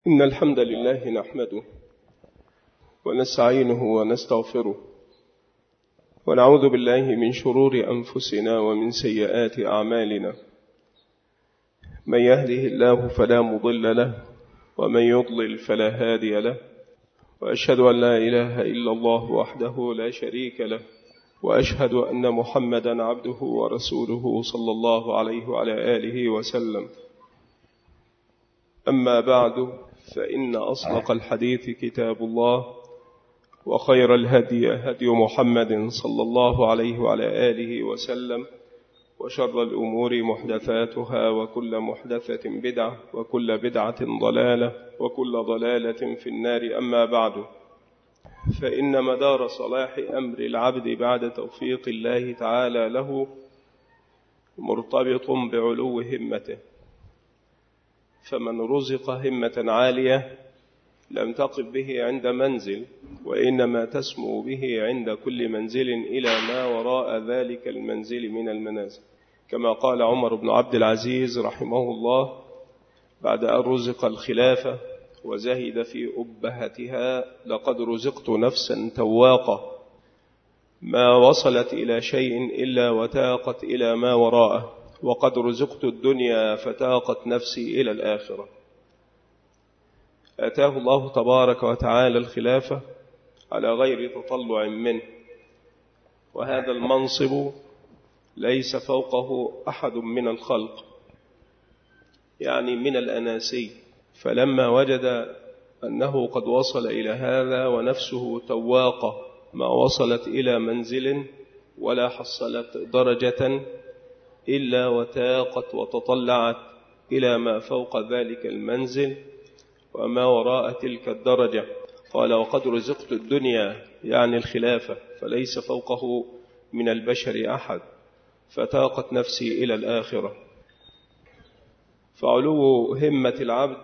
إن الحمد لله نحمده ونستعينه ونستغفره ونعوذ بالله من شرور أنفسنا ومن سيئات أعمالنا. من يهده الله فلا مضل له ومن يضلل فلا هادي له، وأشهد أن لا إله إلا الله وحده لا شريك له، وأشهد أن محمدا عبده ورسوله صلى الله عليه وعلى آله وسلم. أما بعد، فإن أصدق الحديث كتاب الله، وخير الهدي هدي محمد صلى الله عليه وعلى آله وسلم، وشر الأمور محدثاتها، وكل محدثة بدعة، وكل بدعة ضلالة، وكل ضلالة في النار. أما بعد، فإن مدار صلاح أمر العبد بعد توفيق الله تعالى له مرتبط بعلو همته، فمن رزق همة عالية لم تقف به عند منزل، وإنما تسمو به عند كل منزل إلى ما وراء ذلك المنزل من المنازل، كما قال عمر بن عبد العزيز رحمه الله بعد أن رزق الخلافة وزهد في أبهتها: لقد رزقت نفسا تواقة ما وصلت إلى شيء إلا وتاقت إلى ما وراءه، وقد رزقت الدنيا فتاقت نفسي إلى الآخرة. آتاه الله تبارك وتعالى الخلافة على غير تطلع منه، وهذا المنصب ليس فوقه أحد من الخلق، يعني من الأناسي. فلما وجد أنه قد وصل إلى هذا ونفسه تواقة ما وصلت إلى منزل ولا حصلت درجة إلا وتاقت وتطلعت إلى ما فوق ذلك المنزل وما وراء تلك الدرجة، قال: وقد رزقت الدنيا، يعني الخلافة، فليس فوقه من البشر أحد، فتاقت نفسي إلى الآخرة. فعلو همة العبد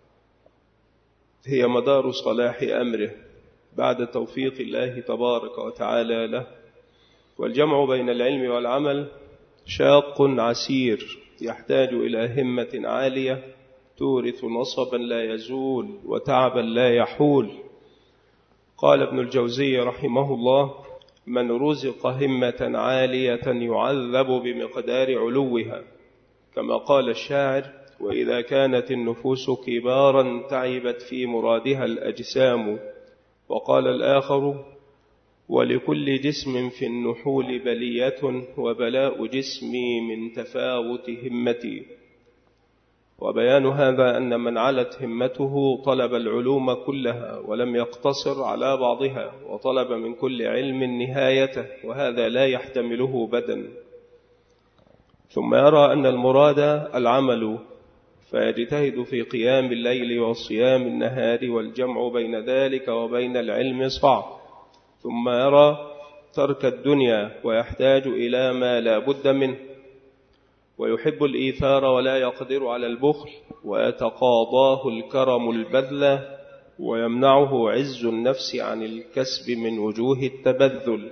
هي مدار صلاح أمره بعد توفيق الله تبارك وتعالى له. والجمع بين العلم والعمل شاق عسير، يحتاج إلى همة عالية تورث نصبا لا يزول وتعبا لا يحول. قال ابن الجوزي رحمه الله: من رزق همة عالية يعذب بمقدار علوها، كما قال الشاعر: وإذا كانت النفوس كبارا تعبت في مرادها الأجسام. وقال الآخر: ولكل جسم في النحول بلية، وبلاء جسمي من تفاوت همتي. وبيان هذا أن من علت همته طلب العلوم كلها ولم يقتصر على بعضها، وطلب من كل علم نهايته، وهذا لا يحتمله بدن. ثم يرى أن المراد العمل، فيجتهد في قيام الليل وصيام النهار، والجمع بين ذلك وبين العلم صعب. ثم يرى ترك الدنيا ويحتاج إلى ما لا بد منه، ويحب الإيثار ولا يقدر على البخل، ويتقاضاه الكرم البذل، ويمنعه عز النفس عن الكسب من وجوه التبذل.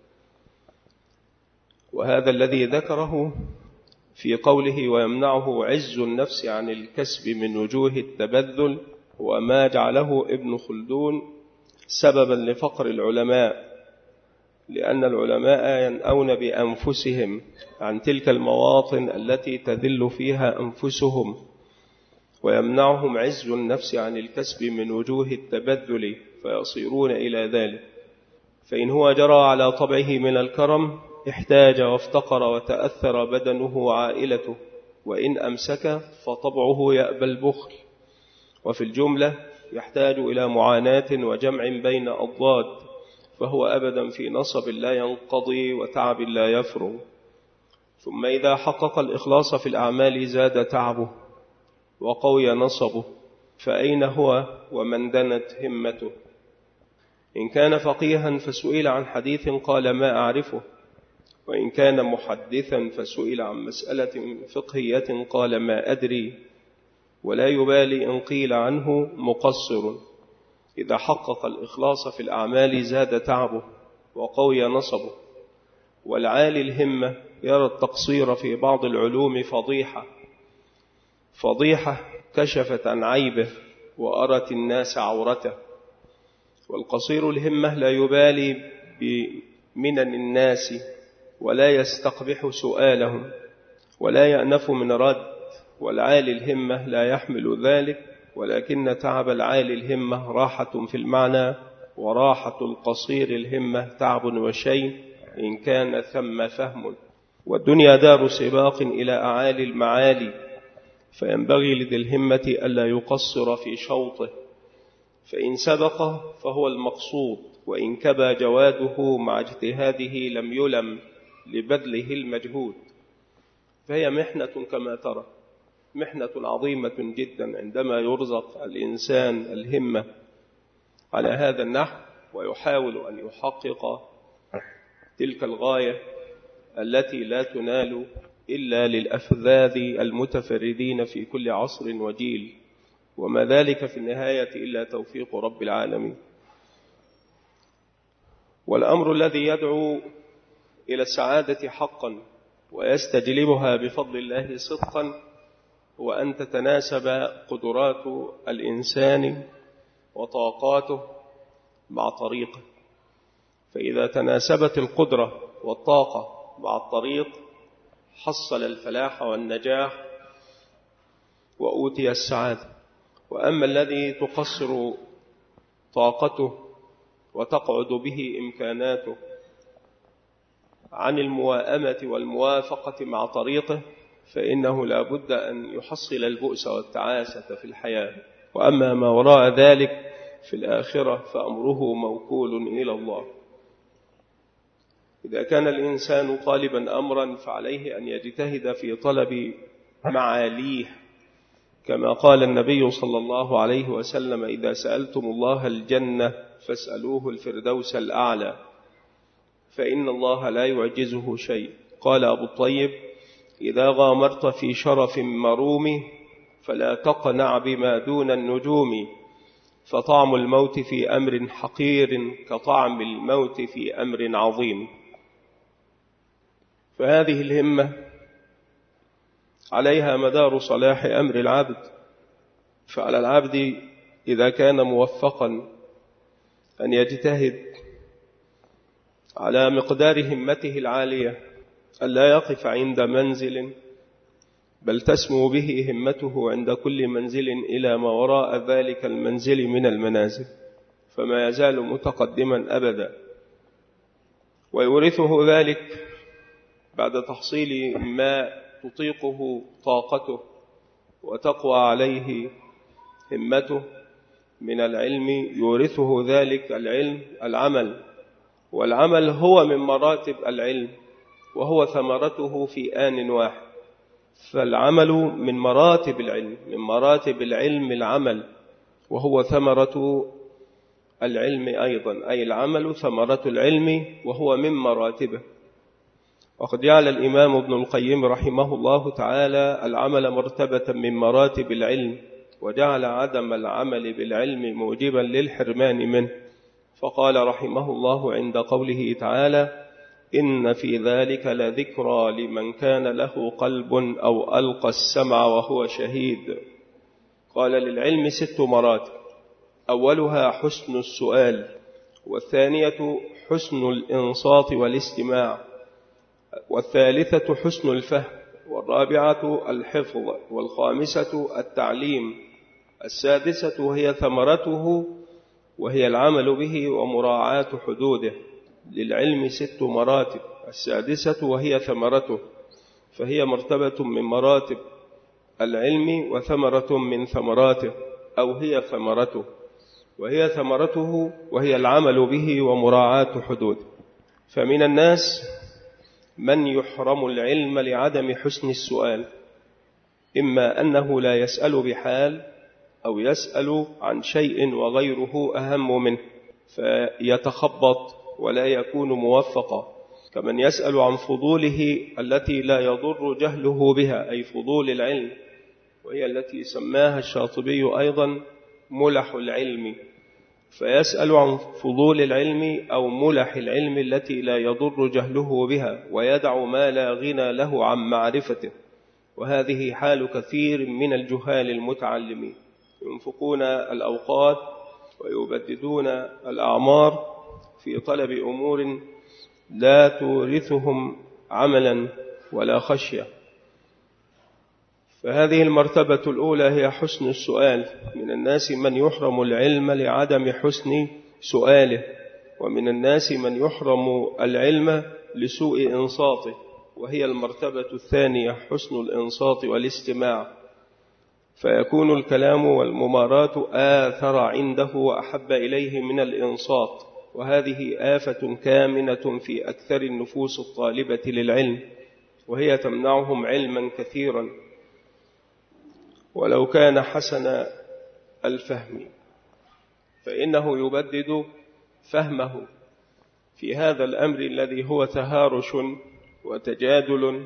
وهذا الذي ذكره في قوله ويمنعه عز النفس عن الكسب من وجوه التبذل وما جعله ابن خلدون سببا لفقر العلماء، لأن العلماء ينأون بأنفسهم عن تلك المواطن التي تذل فيها أنفسهم، ويمنعهم عز النفس عن الكسب من وجوه التبذل، فيصيرون إلى ذلك. فإن هو جرى على طبعه من الكرم احتاج وافتقر وتأثر بدنه وعائلته، وإن أمسك فطبعه يأبى البخل. وفي الجملة يحتاج إلى معاناة وجمع بين أضداد، فهو أبدا في نصب لا ينقضي وتعب لا يفرغ. ثم إذا حقق الإخلاص في الأعمال زاد تعبه وقوي نصبه، فأين هو ومن دنت همته؟ إن كان فقيها فسئل عن حديث قال: ما أعرفه. وإن كان محدثا فسئل عن مسألة فقهية قال: ما أدري. ولا يبالي إن قيل عنه مقصر. إذا حقق الإخلاص في الأعمال زاد تعبه وقوي نصبه. والعالي الهمة يرى التقصير في بعض العلوم فضيحة كشفت عن عيبه، وأرت الناس عورته. والقصير الهمة لا يبالي بمنن الناس ولا يستقبح سؤالهم ولا يأنف من رد، والعالي الهمة لا يحمل ذلك، ولكن تعب العالي الهمة راحة في المعنى، وراحة القصير الهمة تعب وشيء إن كان ثم فهم. والدنيا دار سباق إلى أعالي المعالي، فينبغي لذي الهمة ألا يقصر في شوطه، فإن سبق فهو المقصود، وإن كبى جواده مع اجتهاده لم يلم لبذله المجهود. فهي محنة كما ترى، محنة عظيمة جدا عندما يرزق الإنسان الهمة على هذا النحو ويحاول أن يحقق تلك الغاية التي لا تنال إلا للأفذاذ المتفردين في كل عصر وجيل، وما ذلك في النهاية إلا توفيق رب العالمين. والأمر الذي يدعو إلى السعادة حقا ويستجلبها بفضل الله صدقا هو أن تتناسب قدرات الإنسان وطاقاته مع طريقه. فإذا تناسبت القدرة والطاقة مع الطريق حصل الفلاح والنجاح وأوتي السعادة. وأما الذي تقصر طاقته وتقعد به إمكاناته عن المواءمة والموافقة مع طريقه فإنه لا بد أن يحصل البؤس والتعاسة في الحياة. وأما ما وراء ذلك في الآخرة فأمره موكول إلى الله. إذا كان الإنسان طالبا أمرا فعليه أن يجتهد في طلب معاليه، كما قال النبي صلى الله عليه وسلم: إذا سألتم الله الجنة فاسألوه الفردوس الأعلى، فإن الله لا يعجزه شيء. قال أبو الطيب: إذا غامرت في شرف مروم فلا تقنع بما دون النجوم، فطعم الموت في أمر حقير كطعم الموت في أمر عظيم. فهذه الهمة عليها مدار صلاح أمر العبد، فعلى العبد إذا كان موفقا أن يجتهد على مقدار همته العالية، ألا يقف عند منزل، بل تسمو به همته عند كل منزل إلى ما وراء ذلك المنزل من المنازل، فما يزال متقدما أبدا. ويورثه ذلك بعد تحصيل ما تطيقه طاقته وتقوى عليه همته من العلم، يورثه ذلك العلم العمل، والعمل هو من مراتب العلم وهو ثمرته في آن واحد. فالعمل من مراتب العلم، من مراتب العلم العمل، وهو ثمرة العلم أيضا، أي العمل ثمرة العلم وهو من مراتبه. وقد جعل الإمام ابن القيم رحمه الله تعالى العمل مرتبة من مراتب العلم، وجعل عدم العمل بالعلم موجبا للحرمان منه، فقال رحمه الله عند قوله تعالى: إن في ذلك لذكرى لمن كان له قلب أو ألقى السمع وهو شهيد. قال: للعلم 6 مراتب، أولها حسن السؤال، والثانية حسن الإنصات والاستماع، والثالثة حسن الفهم، والرابعة الحفظ، والخامسة التعليم، السادسة وهي ثمرته وهي العمل به ومراعاة حدوده. للعلم 6 مراتب، السادسة وهي ثمرته، فهي مرتبة من مراتب العلم وثمرة من ثمراته، أو هي ثمرته، وهي ثمرته وهي العمل به ومراعاة حدوده. فمن الناس من يحرم العلم لعدم حسن السؤال، إما أنه لا يسأل بحال، أو يسأل عن شيء وغيره أهم منه فيتخبط ولا يكون موفقا، كمن يسأل عن فضوله التي لا يضر جهله بها، أي فضول العلم، وهي التي سماها الشاطبي أيضا ملح العلم. فيسأل عن فضول العلم أو ملح العلم التي لا يضر جهله بها، ويدع ما لا غنى له عن معرفته، وهذه حال كثير من الجهال المتعلمين. ينفقون الأوقات ويبددون الأعمار في طلب أمور لا تورثهم عملا ولا خشية. فهذه المرتبة الأولى هي حسن السؤال. من الناس من يحرم العلم لعدم حسن سؤاله، ومن الناس من يحرم العلم لسوء إنصاته، وهي المرتبة الثانية حسن الإنصات والاستماع، فيكون الكلام والممارات آثر عنده وأحب إليه من الإنصات، وهذه آفة كامنة في أكثر النفوس الطالبة للعلم، وهي تمنعهم علما كثيرا ولو كان حسن الفهم، فإنه يبدد فهمه في هذا الأمر الذي هو تهارش وتجادل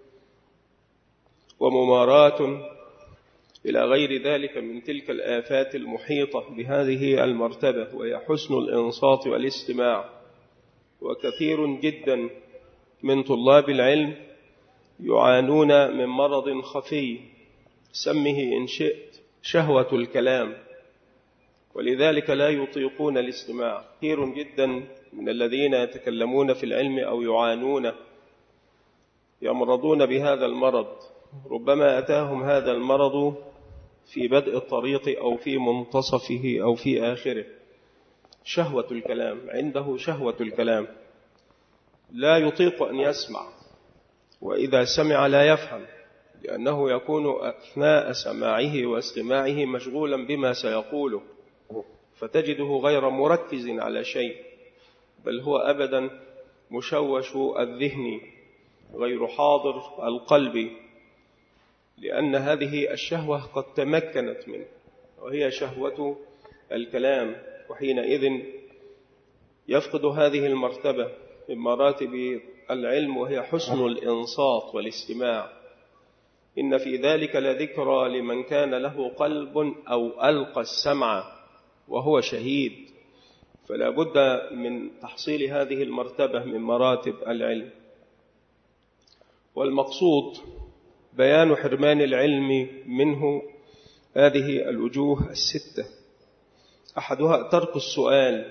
وممارات إلى غير ذلك من تلك الآفات المحيطة بهذه المرتبة، وهي حسن الإنصات والاستماع. وكثير جدا من طلاب العلم يعانون من مرض خفي سمه إن شئت شهوة الكلام، ولذلك لا يطيقون الاستماع. كثير جدا من الذين يتكلمون في العلم أو يعانون يمرضون بهذا المرض، ربما أتاهم هذا المرض في بدء الطريق أو في منتصفه أو في آخره. شهوة الكلام، عنده شهوة الكلام، لا يطيق أن يسمع، وإذا سمع لا يفهم، لأنه يكون أثناء سماعه واستماعه مشغولا بما سيقوله، فتجده غير مركز على شيء، بل هو أبدا مشوش الذهن غير حاضر القلب، لأن هذه الشهوة قد تمكنت منه، وهي شهوة الكلام. وحينئذ يفقد هذه المرتبة من مراتب العلم، وهي حسن الإنصات والاستماع. إن في ذلك لذكرى لمن كان له قلب أو ألقى السمع وهو شهيد. فلا بد من تحصيل هذه المرتبة من مراتب العلم. والمقصود بيان حرمان العلم منه هذه الوجوه الستة: أحدها ترك السؤال،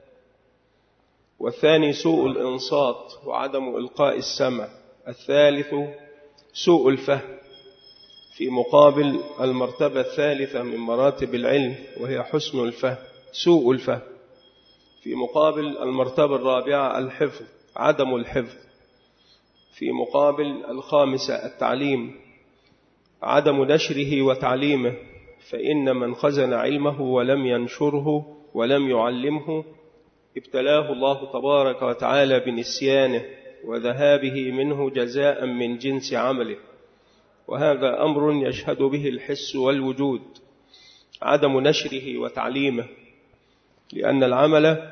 والثاني سوء الإنصات وعدم إلقاء السمع، الثالث سوء الفهم، في مقابل المرتبة الثالثة من مراتب العلم وهي حسن الفهم، سوء الفهم، في مقابل المرتبة الرابعة الحفظ، عدم الحفظ، في مقابل الخامسة التعليم، عدم نشره وتعليمه، فإن من خزن علمه ولم ينشره ولم يعلمه ابتلاه الله تبارك وتعالى بنسيانه وذهابه منه جزاء من جنس عمله، وهذا أمر يشهد به الحس والوجود، عدم نشره وتعليمه، لأن العمل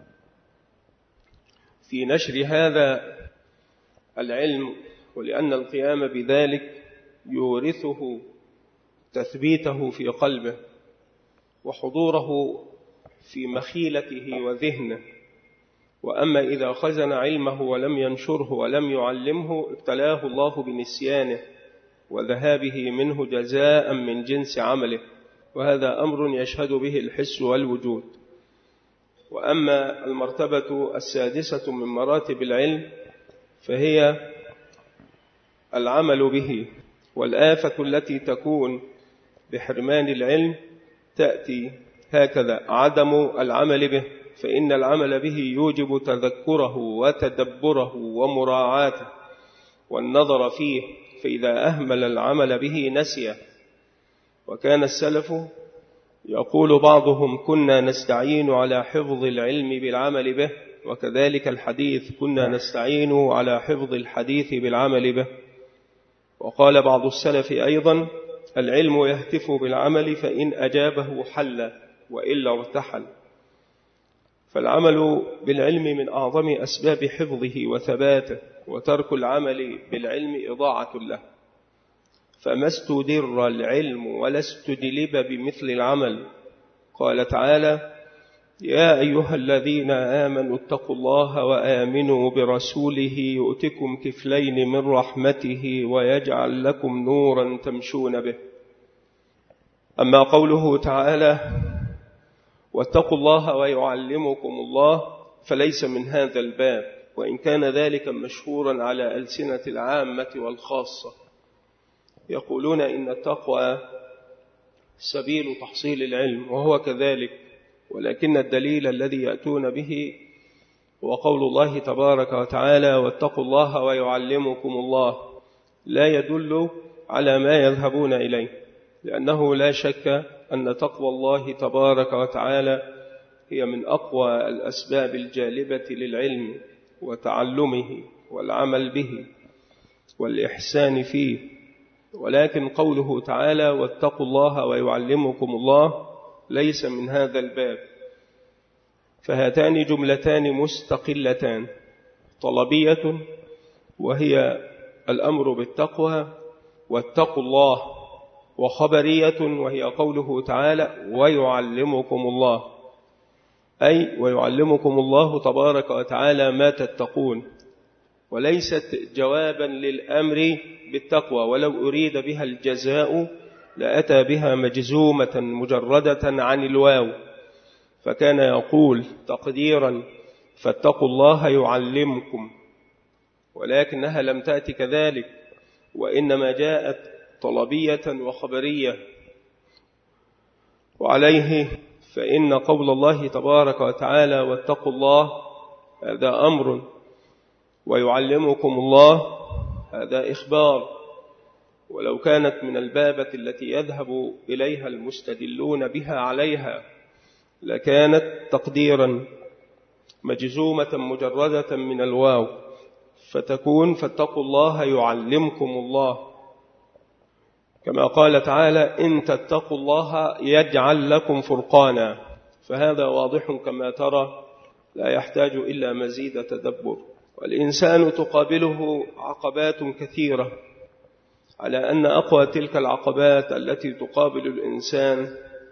في نشر هذا العلم، ولأن القيام بذلك يورثه تثبيته في قلبه وحضوره في مخيلته وذهنه. وأما إذا خزن علمه ولم ينشره ولم يعلمه ابتلاه الله بنسيانه وذهابه منه جزاء من جنس عمله، وهذا أمر يشهد به الحس والوجود. وأما المرتبة السادسة من مراتب العلم فهي العمل به. والآفة التي تكون بحرمان العلم تأتي هكذا: عدم العمل به، فإن العمل به يوجب تذكره وتدبره ومراعاته والنظر فيه، فإذا أهمل العمل به نسيه. وكان السلف يقول بعضهم: كنا نستعين على حفظ العلم بالعمل به، وكذلك الحديث كنا نستعين على حفظ الحديث بالعمل به. وقال بعض السلف أيضا: العلم يهتف بالعمل، فإن أجابه حل وإلا ارتحل. فالعمل بالعلم من أعظم أسباب حفظه وثباته، وترك العمل بالعلم إضاعة له. فما استدر العلم ولا استجلب بمثل العمل. قال تعالى: يا أيها الذين آمنوا اتقوا الله وآمنوا برسوله يؤتكم كفلين من رحمته ويجعل لكم نورا تمشون به. أما قوله تعالى واتقوا الله ويعلمكم الله فليس من هذا الباب، وإن كان ذلك مشهورا على ألسنة العامة والخاصة. يقولون إن التقوى سبيل تحصيل العلم، وهو كذلك، ولكن الدليل الذي يأتون به هو قول الله تبارك وتعالى واتقوا الله ويعلمكم الله، لا يدل على ما يذهبون إليه، لأنه لا شك أن تقوى الله تبارك وتعالى هي من أقوى الأسباب الجالبة للعلم وتعلمه والعمل به والإحسان فيه. ولكن قوله تعالى واتقوا الله ويعلمكم الله ليس من هذا الباب. فهاتان جملتان مستقلتان، طلبية وهي الأمر بالتقوى واتقوا الله، وخبرية وهي قوله تعالى ويعلمكم الله، أي ويعلمكم الله تبارك وتعالى ما تتقون، وليست جوابا للأمر بالتقوى، ولو أريد بها الجزاء لأتى بها مجزومة مجردة عن الواو، فكان يقول تقديرا فاتقوا الله يعلمكم، ولكنها لم تأتي كذلك، وإنما جاءت طلبية وخبرية. وعليه فإن قول الله تبارك وتعالى واتقوا الله هذا أمر، ويعلمكم الله هذا إخبار. ولو كانت من البابة التي يذهب إليها المستدلون بها عليها لكانت تقديرا مجزومة مجردة من الواو، فتكون فاتقوا الله يعلمكم الله، كما قال تعالى إن تتقوا الله يجعل لكم فرقانا. فهذا واضح كما ترى، لا يحتاج إلا مزيد تدبر. والإنسان تقابله عقبات كثيرة، على أن أقوى تلك العقبات التي تقابل الإنسان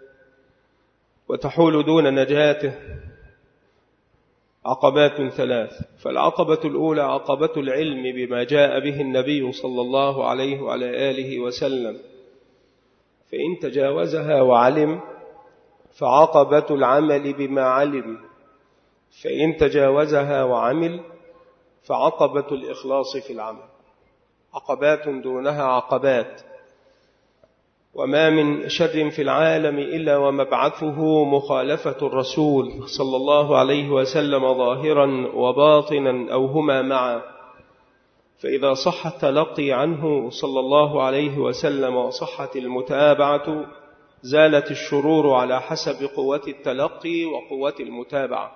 وتحول دون نجاته عقبات ثلاث. فالعقبة الأولى عقبة العلم بما جاء به النبي صلى الله عليه وعلى آله وسلم، فإن تجاوزها وعلم فعقبة العمل بما علم، فإن تجاوزها وعمل فعقبة الإخلاص في العمل. عقبات دونها عقبات. وما من شر في العالم إلا ومبعثه مخالفة الرسول صلى الله عليه وسلم ظاهرا وباطنا أو هما معا. فإذا صح التلقي عنه صلى الله عليه وسلم وصحت المتابعة زالت الشرور على حسب قوة التلقي وقوة المتابعة.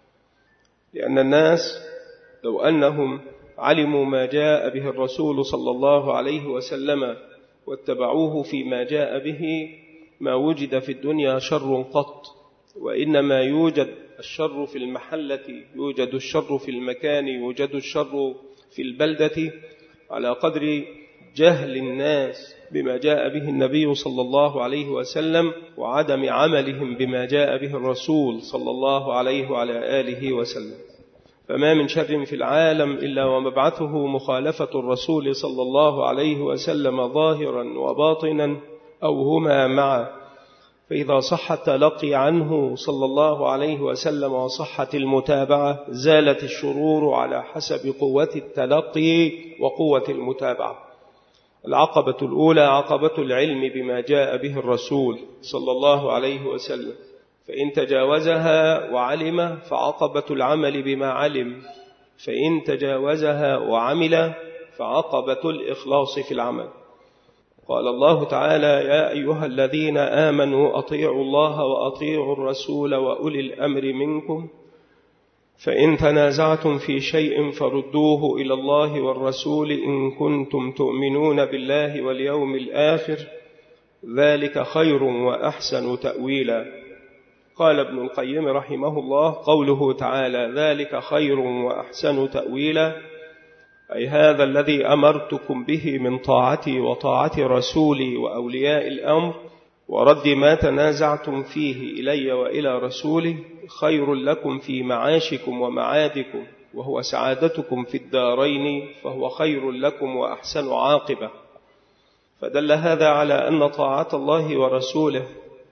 لأن الناس لو أنهم علموا ما جاء به الرسول صلى الله عليه وسلم واتبعوه فيما جاء به ما وجد في الدنيا شر قط، وإنما يوجد الشر في المحلة، يوجد الشر في المكان، يوجد الشر في البلدة، على قدر جهل الناس بما جاء به النبي صلى الله عليه وسلم وعدم عملهم بما جاء به الرسول صلى الله عليه وعلى آله وسلم. فما من شر في العالم إلا ومبعثه مخالفة الرسول صلى الله عليه وسلم ظاهرا وباطنا أو هما معا. فإذا صح التلقي عنه صلى الله عليه وسلم وصحت المتابعة زالت الشرور على حسب قوة التلقي وقوة المتابعة. العقبة الأولى عقبة العلم بما جاء به الرسول صلى الله عليه وسلم، فإن تجاوزها وعلم فعقبة العمل بما علم، فإن تجاوزها وعمل فعقبة الإخلاص في العمل. قال الله تعالى يا أيها الذين آمنوا أطيعوا الله وأطيعوا الرسول وأولي الأمر منكم، فإن تنازعتم في شيء فردوه إلى الله والرسول إن كنتم تؤمنون بالله واليوم الآخر ذلك خير وأحسن تأويلا. قال ابن القيم رحمه الله قوله تعالى ذلك خير وأحسن تأويلا، أي هذا الذي أمرتكم به من طاعتي وطاعة رسولي وأولياء الأمر ورد ما تنازعتم فيه إلي وإلى رسولي خير لكم في معاشكم ومعادكم، وهو سعادتكم في الدارين، فهو خير لكم وأحسن عاقبة. فدل هذا على أن طاعة الله ورسوله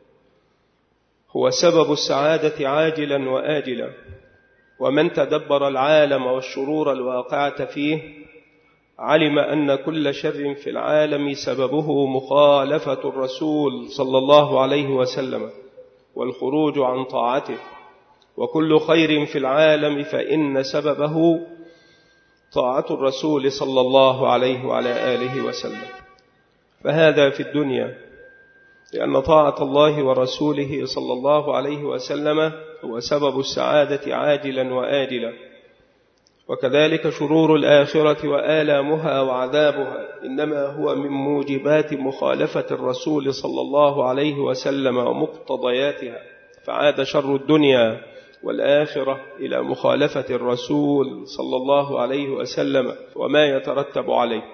هو سبب السعادة عاجلا وآجلا. ومن تدبر العالم والشرور الواقعة فيه علم أن كل شر في العالم سببه مخالفة الرسول صلى الله عليه وسلم والخروج عن طاعته، وكل خير في العالم فإن سببه طاعة الرسول صلى الله عليه وعلى آله وسلم. فهذا في الدنيا، لأن طاعة الله ورسوله صلى الله عليه وسلم هو سبب السعادة عاجلا وآجلا. وكذلك شرور الآخرة وآلامها وعذابها إنما هو من موجبات مخالفة الرسول صلى الله عليه وسلم ومقتضياتها، فعاد شر الدنيا والآخرة إلى مخالفة الرسول صلى الله عليه وسلم وما يترتب عليه.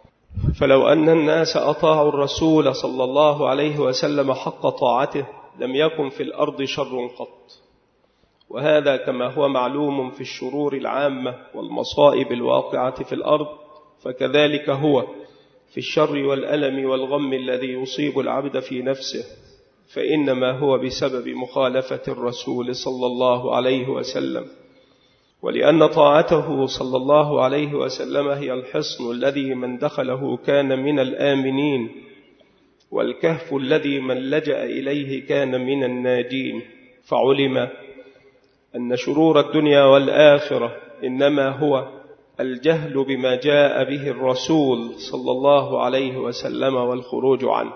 فلو أن الناس أطاعوا الرسول صلى الله عليه وسلم حق طاعته لم يكن في الأرض شر قط. وهذا كما هو معلوم في الشرور العامة والمصائب الواقعة في الأرض، فكذلك هو في الشر والألم والغم الذي يصيب العبد في نفسه، فإنما هو بسبب مخالفة الرسول صلى الله عليه وسلم. ولأن طاعته صلى الله عليه وسلم هي الحصن الذي من دخله كان من الآمنين، والكهف الذي من لجأ إليه كان من الناجين. فعلم أن شرور الدنيا والآخرة إنما هو الجهل بما جاء به الرسول صلى الله عليه وسلم والخروج عنه.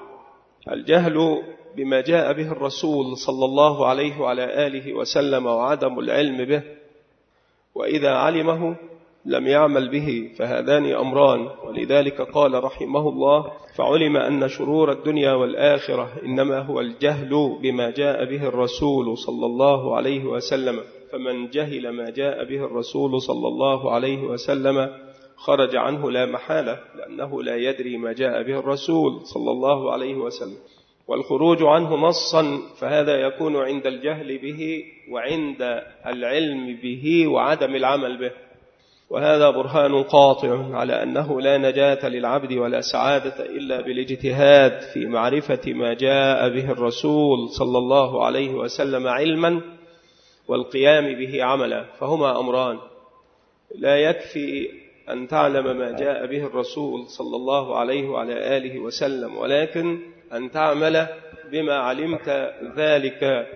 الجهل بما جاء به الرسول صلى الله عليه وعلى آله وسلم وعدم العلم به، وإذا علمه لم يعمل به، فهذان أمران. ولذلك قال رحمه الله: فعلم أن شرور الدنيا والآخرة إنما هو الجهل بما جاء به الرسول صلى الله عليه وسلم. فمن جهل ما جاء به الرسول صلى الله عليه وسلم خرج عنه لا محالة، لأنه لا يدري ما جاء به الرسول صلى الله عليه وسلم. والخروج عنه نصا فهذا يكون عند الجهل به وعند العلم به وعدم العمل به. وهذا برهان قاطع على أنه لا نجاة للعبد ولا سعادة إلا بالاجتهاد في معرفة ما جاء به الرسول صلى الله عليه وسلم علما والقيام به عملا. فهما أمران، لا يكفي أن تعلم ما جاء به الرسول صلى الله عليه وعلى آله وسلم، ولكن أن تعمل بما علمت ذلك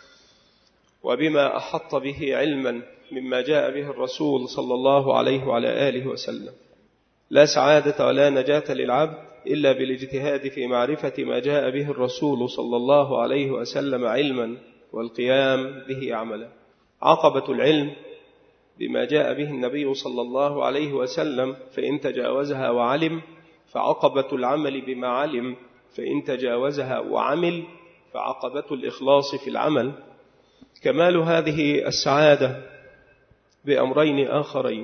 وبما أحط به علما مما جاء به الرسول صلى الله عليه وعلى آله وسلم. لا سعادة ولا نجاة للعبد إلا بالاجتهاد في معرفة ما جاء به الرسول صلى الله عليه وسلم علما والقيام به عملا. عقبة العلم بما جاء به النبي صلى الله عليه وسلم فإن تجاوزها وعلم، فعقبة العمل بما علم فإن تجاوزها وعمل، فعقبة الإخلاص في العمل. كمال هذه السعادة بأمرين آخرين: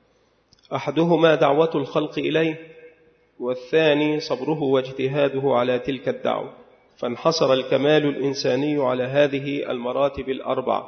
أحدهما دعوة الخلق إليه، والثاني صبره واجتهاده على تلك الدعوة. فانحصر الكمال الإنساني على هذه المراتب الأربع: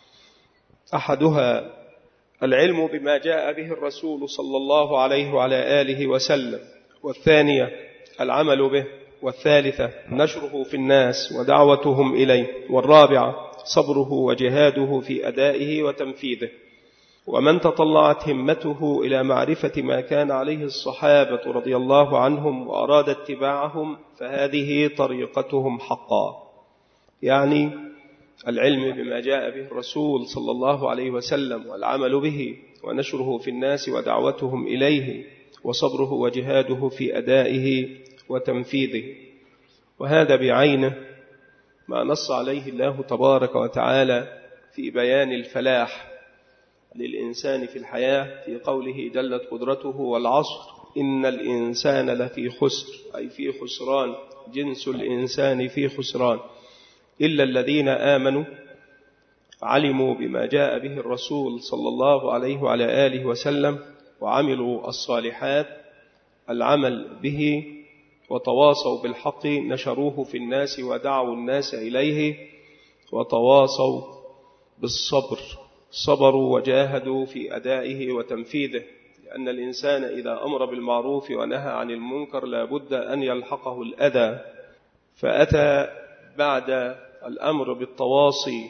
أحدها العلم بما جاء به الرسول صلى الله عليه وعلى آله وسلم، والثانية العمل به، والثالثة نشره في الناس ودعوتهم إليه، والرابعة صبره وجهاده في أدائه وتنفيذه. ومن تطلعت همته إلى معرفة ما كان عليه الصحابة رضي الله عنهم وأراد اتباعهم فهذه طريقتهم حقا، يعني العلم بما جاء به الرسول صلى الله عليه وسلم والعمل به ونشره في الناس ودعوتهم إليه وصبره وجهاده في أدائه وتنفيذه. وهذا بعينه ما نص عليه الله تبارك وتعالى في بيان الفلاح للإنسان في الحياة في قوله جلت قدرته: والعصر إن الإنسان لفي خسر، أي في خسران، جنس الإنسان في خسران، إلا الذين آمنوا علموا بما جاء به الرسول صلى الله عليه وعلى آله وسلم وعملوا الصالحات، العمل به، وتواصوا بالحق، نشروه في الناس ودعوا الناس إليه، وتواصوا بالصبر، صبروا وجاهدوا في أدائه وتنفيذه، لأن الإنسان إذا أمر بالمعروف ونهى عن المنكر لا بد أن يلحقه الأذى، فأتى بعد الأمر بالتواصي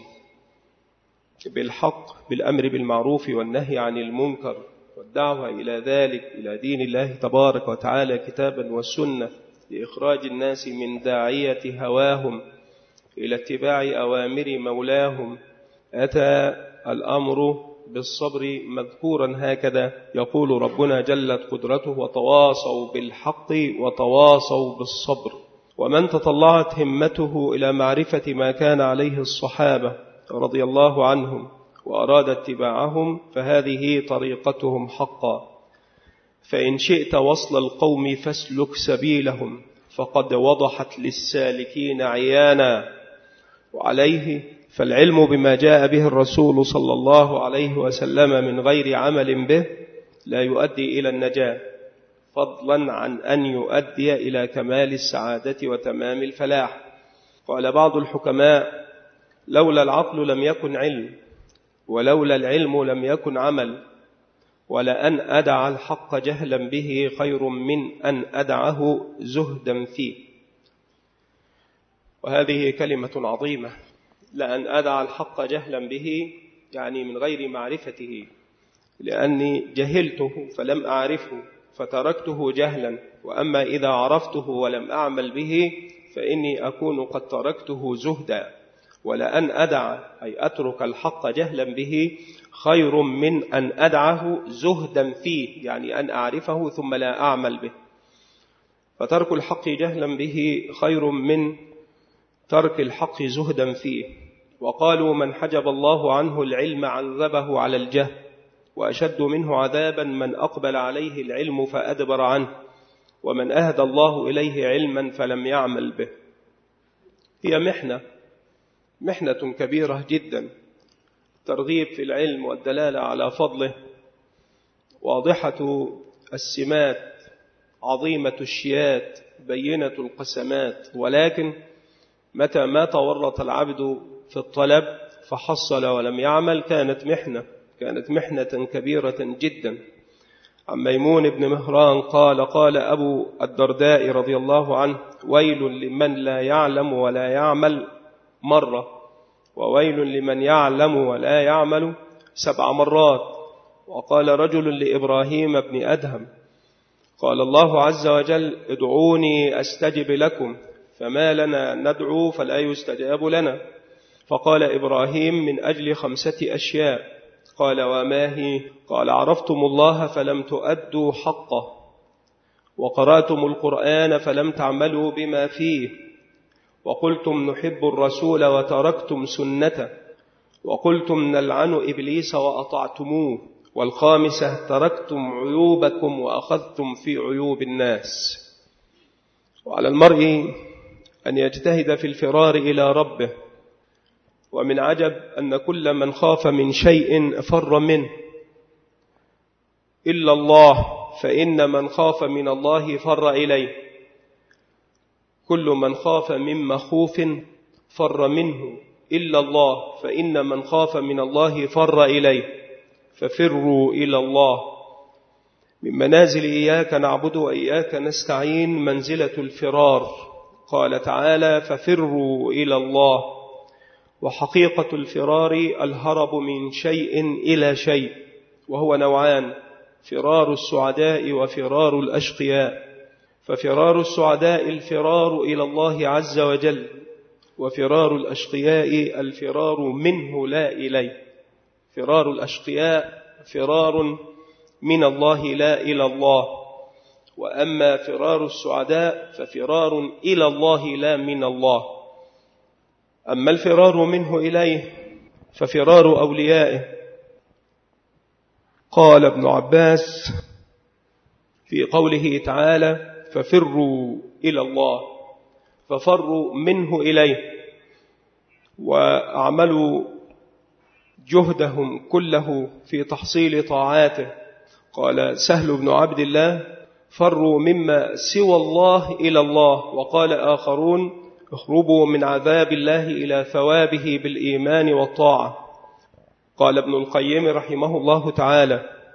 بالحق بالأمر بالمعروف والنهي عن المنكر والدعوة إلى ذلك، إلى دين الله تبارك وتعالى كتابا والسنة، لإخراج الناس من داعية هواهم إلى اتباع أوامر مولاهم. أتى الأمر بالصبر مذكورا هكذا، يقول ربنا جلت قدرته: وتواصوا بالحق وتواصوا بالصبر. ومن تطلعت همته إلى معرفة ما كان عليه الصحابة رضي الله عنهم وأراد اتباعهم فهذه طريقتهم حقا. فإن شئت وصل القوم فاسلك سبيلهم فقد وضحت للسالكين عيانا. وعليه فالعلم بما جاء به الرسول صلى الله عليه وسلم من غير عمل به لا يؤدي إلى النجاة، فضلا عن أن يؤدي إلى كمال السعادة وتمام الفلاح. قال بعض الحكماء: لولا العقل لم يكن علم، ولولا العلم لم يكن عمل، ولأن أدع الحق جهلا به خير من أن أدعه زهدا فيه. وهذه كلمة عظيمة، لأن أدع الحق جهلا به يعني من غير معرفته، لأني جهلته فلم أعرفه فتركته جهلا، وأما إذا عرفته ولم أعمل به فإني أكون قد تركته زهدا. ولأن أدع أي أترك الحق جهلا به خير من أن أدعه زهدا فيه، يعني أن أعرفه ثم لا أعمل به. فترك الحق جهلا به خير من ترك الحق زهدا فيه. وقالوا: من حجب الله عنه العلم عذبه على الجهل، وأشد منه عذابا من أقبل عليه العلم فأدبر عنه، ومن أهدى الله إليه علما فلم يعمل به. هي محنة كبيرة جدا، ترغيب في العلم والدلالة على فضله، واضحة السمات، عظيمة الشيات، بينة القسمات. ولكن متى ما تورط العبد في الطلب فحصل ولم يعمل كانت محنة كبيرة جدا. عن ميمون بن مهران قال أبو الدرداء رضي الله عنه: ويل لمن لا يعلم ولا يعمل مرة، وويل لمن يعلم ولا يعمل 7 مرات. وقال رجل لإبراهيم بن أدهم: قال الله عز وجل: ادعوني أستجب لكم، فما لنا ندعو فلا يستجاب لنا؟ فقال إبراهيم: من أجل 5 أشياء. قال: وما هي؟ قال: عرفتم الله فلم تؤدوا حقه، وقرأتم القرآن فلم تعملوا بما فيه، وقلتم نحب الرسول وتركتم سنته، وقلتم نلعن إبليس وأطعتموه، والخامسة تركتم عيوبكم وأخذتم في عيوب الناس. وعلى المرء أن يجتهد في الفرار إلى ربه. ومن عجب أن كل من خاف من شيء فر منه إلا الله، فإن من خاف من الله فر إليه. كل من خاف من مخوف فر منه إلا الله، فإن من خاف من الله فر إليه. ففروا إلى الله. من منازل إياك نعبد وإياك نستعين منزلة الفرار. قال تعالى: ففروا إلى الله. وحقيقة الفرار الهرب من شيء إلى شيء، وهو نوعان: فرار السعداء وفرار الأشقياء. ففرار السعداء الفرار إلى الله عز وجل، وفرار الأشقياء الفرار منه لا إليه. فرار الأشقياء فرار من الله لا إلى الله، وأما فرار السعداء ففرار إلى الله لا من الله. أما الفرار منه إليه ففرار أوليائه. قال ابن عباس في قوله تعالى: ففروا إلى الله، ففروا منه إليه وأعملوا جهدهم كله في تحصيل طاعاته. قال سهل بن عبد الله: فروا مما سوى الله إلى الله. وقال آخرون: اهربوا من عذاب الله إلى ثوابه بالإيمان والطاعة. قال ابن القيم رحمه الله تعالى: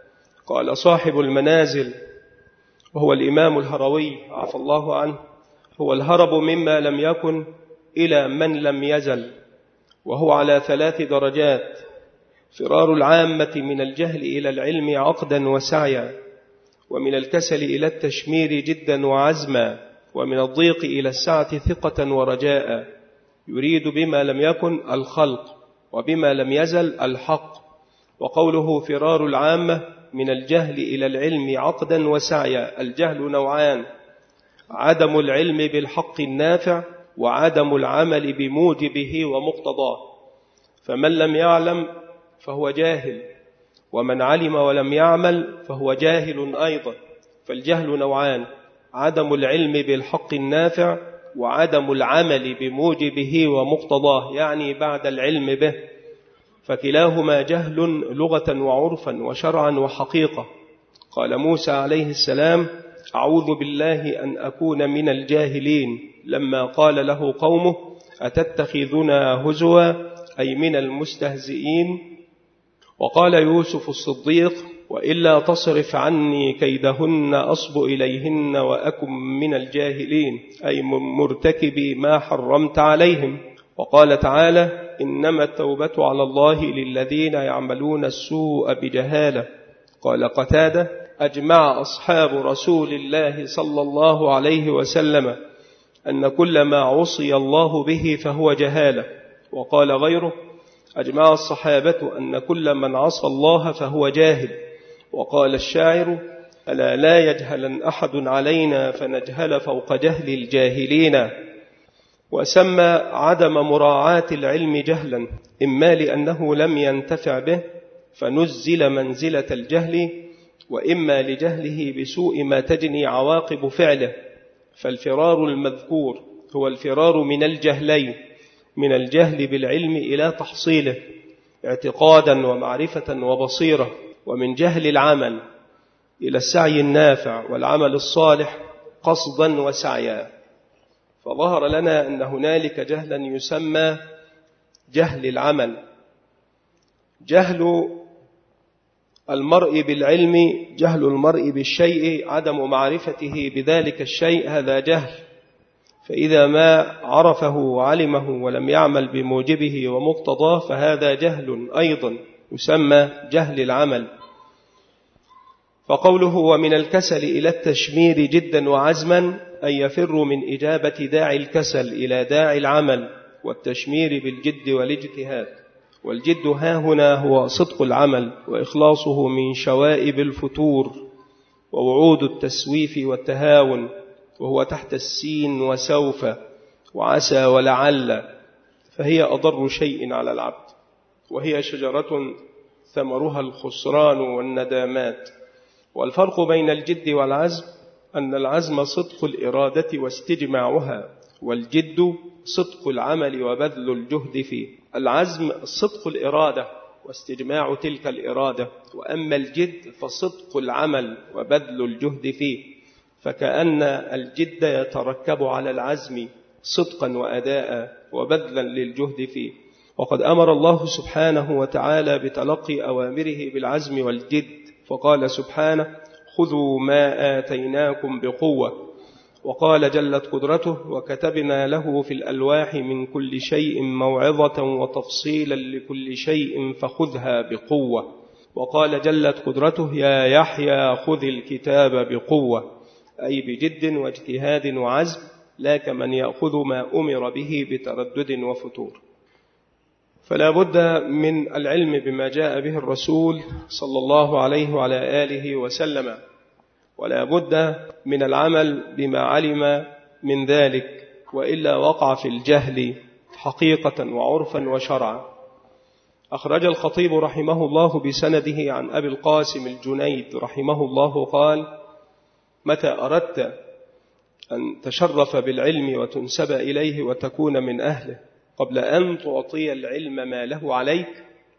قال صاحب المنازل وهو الإمام الهروي عفى الله عنه: هو الهرب مما لم يكن إلى من لم يزل، وهو على 3 درجات: فرار العامة من الجهل إلى العلم عقدا وسعيا، ومن الكسل إلى التشمير جدا وعزما، ومن الضيق إلى السعة ثقة ورجاء. يريد بما لم يكن الخلق، وبما لم يزل الحق. وقوله فرار العامة من الجهل إلى العلم عقدا وسعيا: الجهل نوعان: عدم العلم بالحق النافع، وعدم العمل بموجبه ومقتضاه. فمن لم يعلم فهو جاهل، ومن علم ولم يعمل فهو جاهل أيضا. فالجهل نوعان: عدم العلم بالحق النافع، وعدم العمل بموجبه ومقتضاه، يعني بعد العلم به. فكلاهما جهل لغة وعرفا وشرعا وحقيقة. قال موسى عليه السلام: أعوذ بالله أن أكون من الجاهلين، لما قال له قومه: أتتخذنا هزوا، أي من المستهزئين. وقال يوسف الصديق: وإلا تصرف عني كيدهن أصب إليهن وأكن من الجاهلين، أي مرتكبي ما حرمت عليهم. وقال تعالى: إنما التوبة على الله للذين يعملون السوء بجهالة. قال قتادة: أجمع أصحاب رسول الله صلى الله عليه وسلم أن كل ما عصي الله به فهو جهالة. وقال غيره: أجمع الصحابة أن كل من عصى الله فهو جاهل. وقال الشاعر: ألا لا يجهلن أحد علينا فنجهل فوق جهل الجاهلين. وسمى عدم مراعاة العلم جهلا، إما لأنه لم ينتفع به فنزل منزلة الجهل، وإما لجهله بسوء ما تجني عواقب فعله. فالفرار المذكور هو الفرار من الجهلين: من الجهل بالعلم إلى تحصيله اعتقادا ومعرفة وبصيرة، ومن جهل العمل إلى السعي النافع والعمل الصالح قصدا وسعيا. فظهر لنا أن هنالك جهلا يسمى جهل العمل. جهل المرء بالعلم، جهل المرء بالشيء، عدم معرفته بذلك الشيء، هذا جهل. فإذا ما عرفه وعلمه ولم يعمل بموجبه ومقتضاه فهذا جهل أيضا يسمى جهل العمل. فقوله: ومن الكسل إلى التشمير جدا وعزما، أن يفر من إجابة داعي الكسل إلى داعي العمل، والتشمير بالجد والاجتهاد. والجد هاهنا هو صدق العمل وإخلاصه من شوائب الفتور ووعود التسويف والتهاون، وهو تحت السين وسوف وعسى ولعل، فهي أضر شيء على العبد، وهي شجرة ثمرها الخسران والندامات. والفرق بين الجد والعزم أن العزم صدق الإرادة واستجماعها، والجد صدق العمل وبذل الجهد فيه. العزم صدق الإرادة واستجماع تلك الإرادة، وأما الجد فصدق العمل وبذل الجهد فيه. فكأن الجد يتركب على العزم صدقا وأداء وبذلا للجهد فيه. وقد أمر الله سبحانه وتعالى بتلقي أوامره بالعزم والجد، فقال سبحانه: خذوا ما آتيناكم بقوة. وقال جلت قدرته: وكتبنا له في الألواح من كل شيء موعظة وتفصيلا لكل شيء فخذها بقوة. وقال جلت قدرته: يا يحيى خذ الكتاب بقوة، أي بجد واجتهاد وعزم، لا كمن يأخذ ما أمر به بتردد وفتور. فلا بد من العلم بما جاء به الرسول صلى الله عليه وعلى آله وسلم، ولا بد من العمل بما علم من ذلك، وإلا وقع في الجهل حقيقة وعرفا وشرعا. أخرج الخطيب رحمه الله بسنده عن أبي القاسم الجنيد رحمه الله قال: متى أردت أن تشرف بالعلم وتنسب إليه وتكون من أهله، قبل أن تعطي العلم ما له عليك،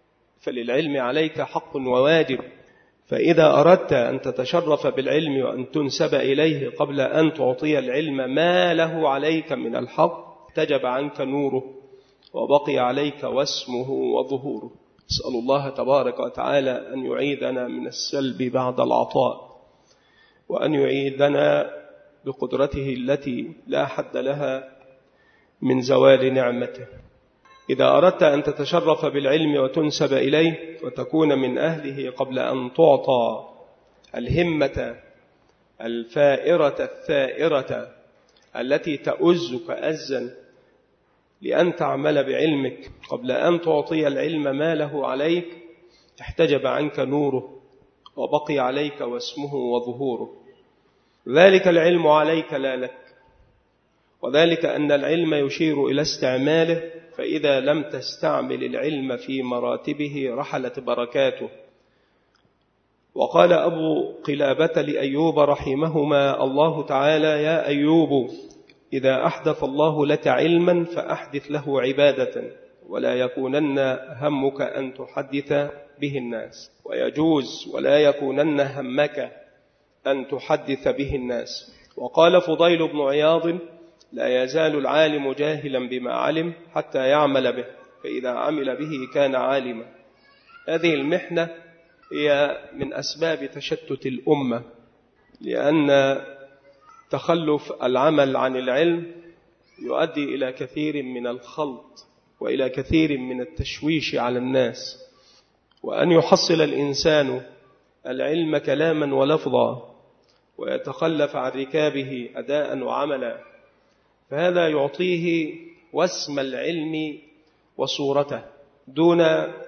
فللعلم عليك حق وواجب. فإذا أردت أن تتشرف بالعلم وأن تنسب إليه قبل أن تعطي العلم ما له عليك من الحق، احتجب عنك نوره وبقي عليك واسمه وظهوره. أسأل الله تبارك وتعالى أن يعيدنا من السلب بعد العطاء، وأن يعيدنا بقدرته التي لا حد لها من زوال نعمته. إذا أردت أن تتشرف بالعلم وتنسب إليه وتكون من أهله قبل أن تعطى الهمة الفائرة الثائرة التي تؤزك أزا لأن تعمل بعلمك، قبل أن تعطي العلم ما له عليك احتجب عنك نوره وبقي عليك واسمه وظهوره. ذلك العلم عليك لا لك، وذلك أن العلم يشير إلى استعماله، فإذا لم تستعمل العلم في مراتبه رحلت بركاته. وقال أبو قلابة لأيوب رحمهما الله تعالى: يا أيوب إذا أحدث الله لك علما فأحدث له عبادة، ولا يكونن همك أن تحدث به الناس. ويجوز ولا يكونن همك أن تحدث به الناس. وقال فضيل بن عياض: لا يزال العالم جاهلا بما علم حتى يعمل به، فإذا عمل به كان عالما. هذه المحنة هي من أسباب تشتت الأمة، لأن تخلف العمل عن العلم يؤدي إلى كثير من الخلط وإلى كثير من التشويش على الناس. وأن يحصل الإنسان العلم كلاما ولفظا ويتخلف عن ركابه أداء وعملا، فهذا يعطيه واسم العلم وصورته دون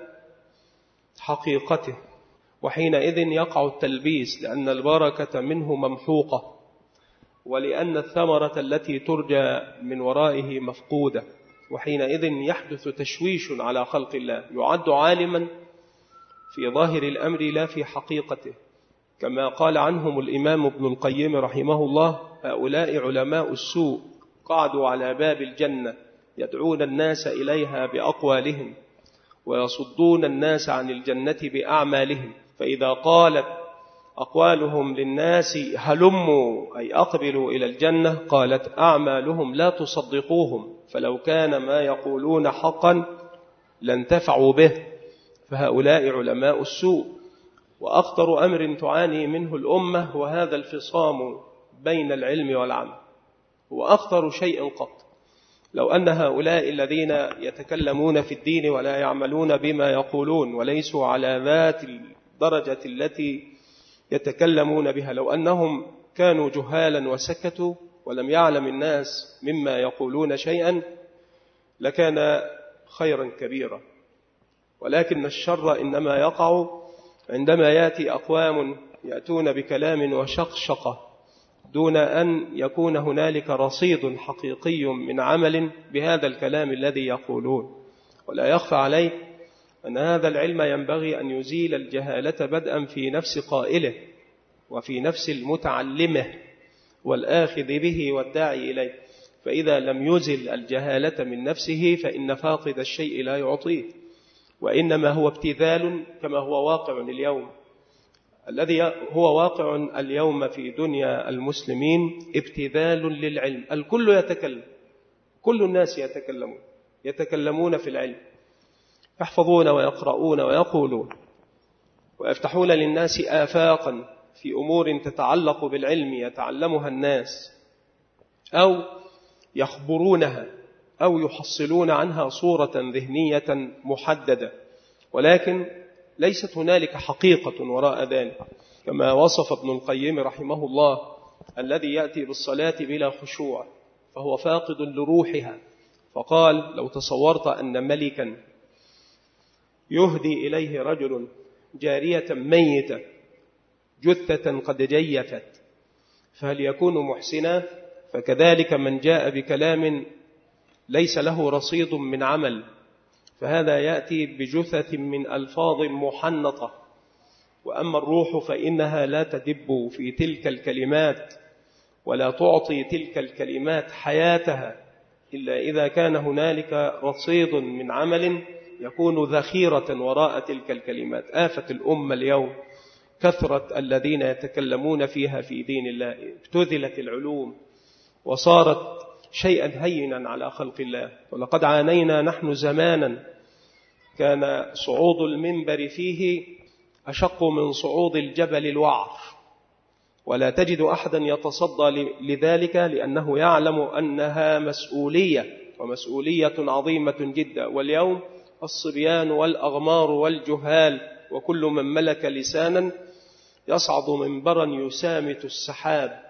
حقيقته، وحينئذ يقع التلبيس، لأن البركة منه ممحوقة، ولأن الثمرة التي ترجى من ورائه مفقودة، وحينئذ يحدث تشويش على خلق الله. يعد عالما في ظاهر الأمر لا في حقيقته، كما قال عنهم الإمام ابن القيم رحمه الله: هؤلاء علماء السوء قعدوا على باب الجنة يدعون الناس إليها بأقوالهم ويصدون الناس عن الجنة بأعمالهم، فإذا قالت أقوالهم للناس هلموا أي أقبلوا إلى الجنة، قالت أعمالهم لا تصدقوهم، فلو كان ما يقولون حقا لانتفعوا به. فهؤلاء علماء السوء. وأخطر أمر تعاني منه الأمة هو هذا الفصام بين العلم والعمل، هو أخطر شيء قط. لو أن هؤلاء الذين يتكلمون في الدين ولا يعملون بما يقولون وليسوا على ذات الدرجة التي يتكلمون بها، لو أنهم كانوا جهالا وسكتوا ولم يعلم الناس مما يقولون شيئا لكان خيرا كبيرا. ولكن الشر إنما يقع عندما يأتي أقوام يأتون بكلام وشقشقة دون أن يكون هنالك رصيد حقيقي من عمل بهذا الكلام الذي يقولون. ولا يخفى عليك أن هذا العلم ينبغي أن يزيل الجهالة بدءا في نفس قائله وفي نفس المتعلمه والآخذ به والداعي إليه، فإذا لم يزل الجهالة من نفسه فإن فاقد الشيء لا يعطيه، وإنما هو ابتذال كما هو واقع اليوم. الذي هو واقع اليوم في دنيا المسلمين ابتذال للعلم. الكل يتكلم، كل الناس يتكلمون في العلم، يحفظون ويقرؤون ويقولون ويفتحون للناس آفاقا في أمور تتعلق بالعلم يتعلمها الناس، أو يخبرونها أو يحصلون عنها صورة ذهنية محددة، ولكن ليست هنالك حقيقة وراء ذلك. كما وصف ابن القيم رحمه الله: الذي يأتي بالصلاة بلا خشوع فهو فاقد لروحها. فقال: لو تصورت أن ملكا يهدي إليه رجل جارية ميتة جثة قد جيفت فهل يكون محسنا؟ فكذلك من جاء بكلام ليس له رصيد من عمل، فهذا يأتي بجثة من ألفاظ محنطة. وأما الروح فإنها لا تدب في تلك الكلمات ولا تعطي تلك الكلمات حياتها إلا إذا كان هنالك رصيد من عمل يكون ذخيرة وراء تلك الكلمات. آفة الأمة اليوم كثرة الذين يتكلمون فيها في دين الله، ابتذلت العلوم وصارت شيئا هينا على خلق الله. ولقد عانينا نحن زمانا كان صعود المنبر فيه أشق من صعود الجبل الوعر، ولا تجد أحدا يتصدى لذلك، لأنه يعلم أنها مسؤولية، ومسؤولية عظيمة جدا. واليوم الصبيان والأغمار والجهال وكل من ملك لسانا يصعد منبرا يسامت السحاب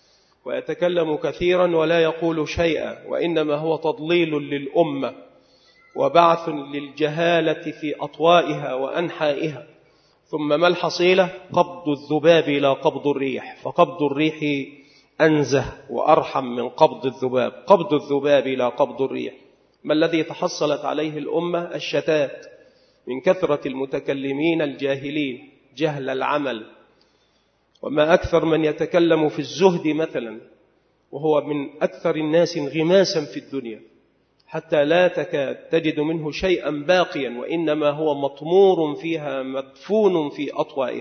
ويتكلم كثيرا ولا يقول شيئا، وإنما هو تضليل للأمة وبعث للجهالة في أطوائها وأنحائها. ثم ما الحصيلة؟ قبض الذباب لا قبض الريح، فقبض الريح أنزه وأرحم من قبض الذباب. قبض الذباب لا قبض الريح. ما الذي تحصلت عليه الأمة؟ الشتات من كثرة المتكلمين الجاهلين، جهل العمل. وما أكثر من يتكلم في الزهد مثلا، وهو من أكثر الناس انغماسا في الدنيا، حتى لا تكاد تجد منه شيئا باقيا، وإنما هو مطمور فيها مدفون في أطوائه.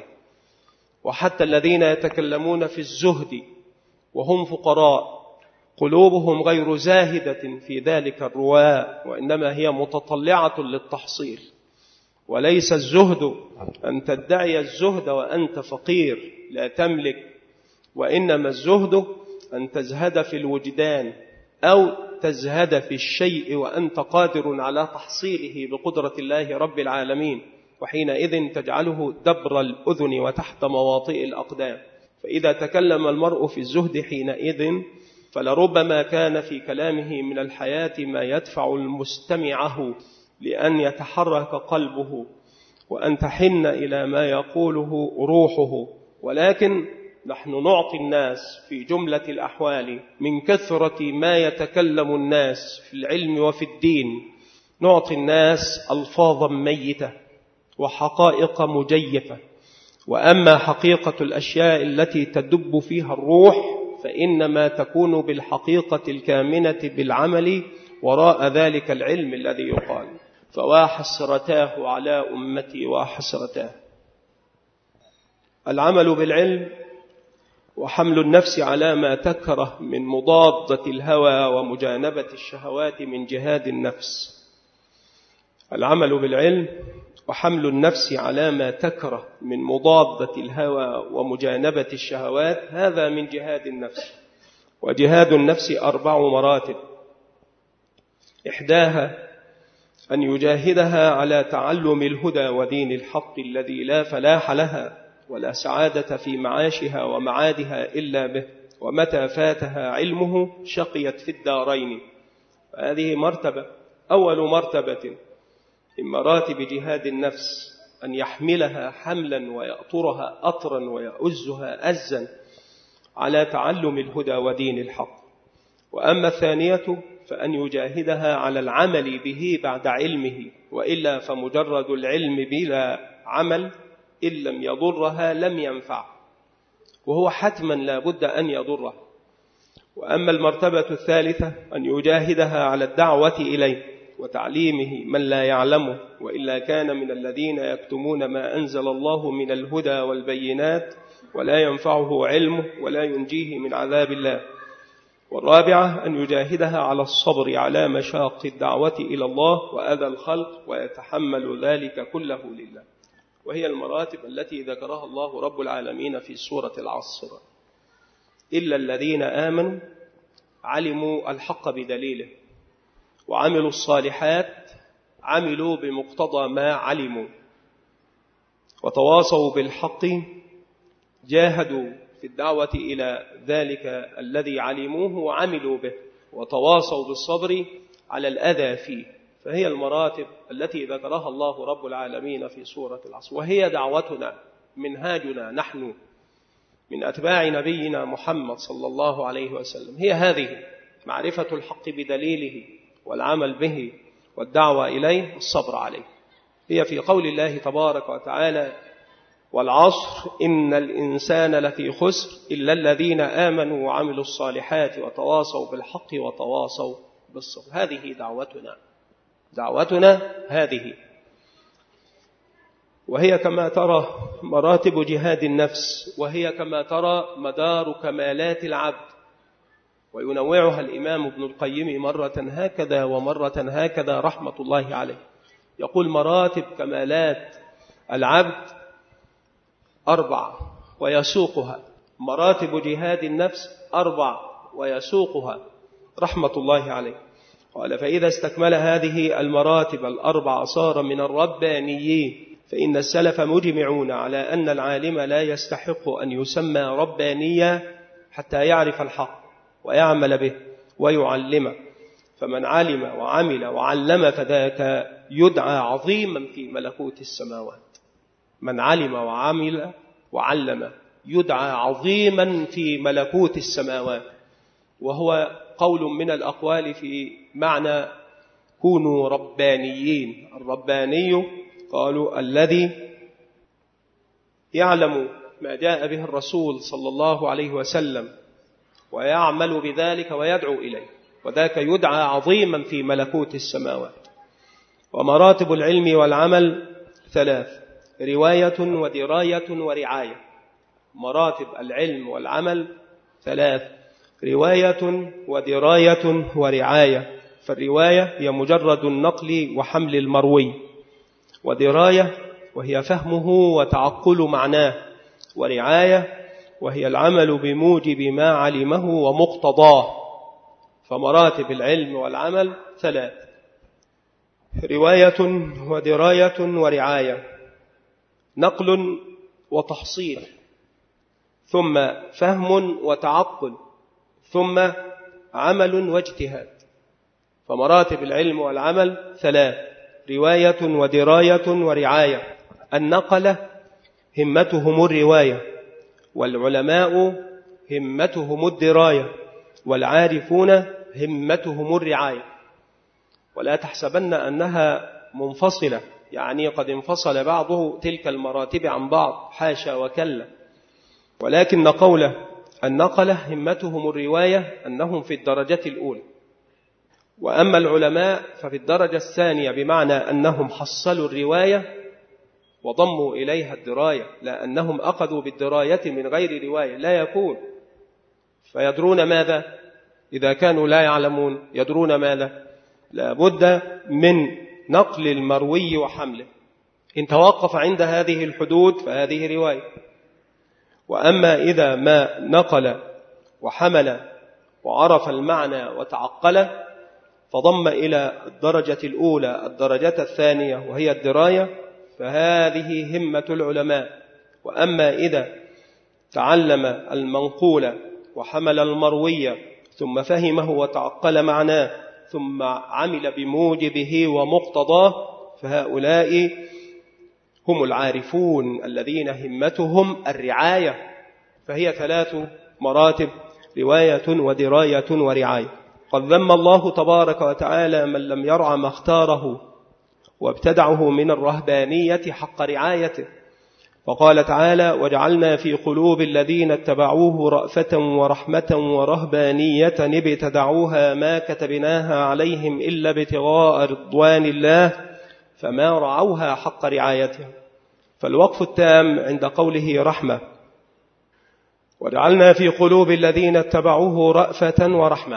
وحتى الذين يتكلمون في الزهد وهم فقراء قلوبهم غير زاهدة في ذلك الرواء، وإنما هي متطلعة للتحصيل. وليس الزهد أن تدعي الزهد وأنت فقير لا تملك، وإنما الزهد أن تزهد في الوجدان، أو تزهد في الشيء وأنت قادر على تحصيله بقدرة الله رب العالمين، وحينئذ تجعله دبر الأذن وتحت مواطئ الأقدام. فإذا تكلم المرء في الزهد حينئذ فلربما كان في كلامه من الحياة ما يدفع المستمعه لأن يتحرك قلبه وأن تحن إلى ما يقوله روحه. ولكن نحن نعطي الناس في جملة الأحوال من كثرة ما يتكلم الناس في العلم وفي الدين، نعطي الناس ألفاظا ميتة وحقائق مجيفة. وأما حقيقة الأشياء التي تدب فيها الروح فإنما تكون بالحقيقة الكامنة بالعمل وراء ذلك العلم الذي يقال. فواحسرتاه على أمتي واحسرتاه. العمل بالعلم وحمل النفس على ما تكره من مضادة الهوى ومجانبة الشهوات من جهاد النفس. العمل بالعلم وحمل النفس على ما تكره من مضادة الهوى ومجانبة الشهوات، هذا من جهاد النفس. وجهاد النفس 4 مراتب. إحداها أن يجاهدها على تعلم الهدى ودين الحق الذي لا فلاح لها ولا سعادة في معاشها ومعادها إلا به، ومتى فاتها علمه شقيت في الدارين. هذه مرتبة، أول مرتبة من مراتب جهاد النفس، أن يحملها حملا ويأطرها أطرا ويؤزها أزا على تعلم الهدى ودين الحق. وأما الثانية فأن يجاهدها على العمل به بعد علمه، وإلا فمجرد العلم بلا عمل إن لم يضرها لم ينفع، وهو حتما لا بد أن يضرها. وأما المرتبة الثالثة أن يجاهدها على الدعوة إليه وتعليمه من لا يعلمه، وإلا كان من الذين يكتمون ما أنزل الله من الهدى والبينات ولا ينفعه علمه ولا ينجيه من عذاب الله. والرابعة أن يجاهدها على الصبر على مشاق الدعوة إلى الله وأذى الخلق ويتحمل ذلك كله لله. وهي المراتب التي ذكرها الله رب العالمين في سورة العصر. إلا الذين آمنوا علموا الحق بدليله وعملوا الصالحات عملوا بمقتضى ما علموا وتواصوا بالحق، جاهدوا في الدعوة إلى ذلك الذي علموه وعملوا به، وتواصوا بالصبر على الأذى فيه. فهي المراتب التي ذكرها الله رب العالمين في سورة العصر، وهي دعوتنا منهاجنا نحن من أتباع نبينا محمد صلى الله عليه وسلم. هي هذه معرفة الحق بدليله والعمل به والدعوة إليه والصبر عليه. هي في قول الله تبارك وتعالى: والعصر إن الإنسان لفي خسر إلا الذين آمنوا وعملوا الصالحات وتواصوا بالحق وتواصوا بالصبر. هذه دعوتنا هذه. وهي كما ترى مراتب جهاد النفس، وهي كما ترى مدار كمالات العبد. وينوعها الإمام ابن القيم مرة هكذا ومرة هكذا رحمة الله عليه. يقول مراتب كمالات العبد 4 ويسوقها، مراتب جهاد النفس 4 ويسوقها رحمة الله عليه. قال فإذا استكمل هذه المراتب 4 صار من الربانيين. فإن السلف مجمعون على أن العالم لا يستحق أن يسمى ربانيا حتى يعرف الحق ويعمل به ويعلمه، فمن علم وعمل وعلم فذاك يدعى عظيما في ملكوت السماوات. من علم وعمل وعلم يدعى عظيما في ملكوت السماوات، وهو قول من الأقوال في معنى كونوا ربانيين. الرباني قالوا الذي يعلم ما جاء به الرسول صلى الله عليه وسلم ويعمل بذلك ويدعو إليه، وذاك يدعى عظيما في ملكوت السماوات. ومراتب العلم والعمل 3: رواية ودراية ورعاية. مراتب العلم والعمل 3: رواية ودراية ورعاية. فالرواية هي مجرد النقل وحمل المروي، ودراية وهي فهمه وتعقل معناه، ورعاية وهي العمل بموجب ما علمه ومقتضاه. فمراتب العلم والعمل 3: رواية ودراية ورعاية، نقل وتحصيل، ثم فهم وتعقل، ثم عمل واجتهاد. فمراتب العلم والعمل 3: رواية ودراية ورعاية. النقلة همتهم الرواية، والعلماء همتهم الدراية، والعارفون همتهم الرعاية. ولا تحسبن أنها منفصلة، يعني قد انفصل بعضه تلك المراتب عن بعض، حاشا وكلا، ولكن قوله النقلة همتهم الرواية أنهم في الدرجة الأولى، وأما العلماء ففي الدرجة الثانية، بمعنى أنهم حصلوا الرواية وضموا إليها الدراية، لأنهم أخذوا بالدراية من غير رواية لا يكون. فيدرون ماذا؟ إذا كانوا لا يعلمون يدرون ماذا؟ لا بد من نقل المروي وحمله. إن توقف عند هذه الحدود فهذه رواية. وأما إذا ما نقل وحمل وعرف المعنى وتعقل فضم إلى الدرجة الأولى الدرجة الثانية وهي الدراية، فهذه همة العلماء. وأما إذا تعلم المنقول وحمل المروي ثم فهمه وتعقل معناه ثم عمل بموجبه ومقتضاه، فهؤلاء هم العارفون الذين همتهم الرعاية. فهي 3 مراتب: رواية ودراية ورعاية. قد ذم الله تبارك وتعالى من لم يرع ما اختاره وابتدعه من الرهبانية حق رعايته، فقال تعالى: وجعلنا في قلوب الذين اتبعوه رأفة ورحمة ورهبانية ابتدعوها ما كتبناها عليهم إلا ابتغاء رضوان الله فما رعوها حق رعايتها. فالوقف التام عند قوله رحمة: وجعلنا في قلوب الذين اتبعوه رأفة ورحمة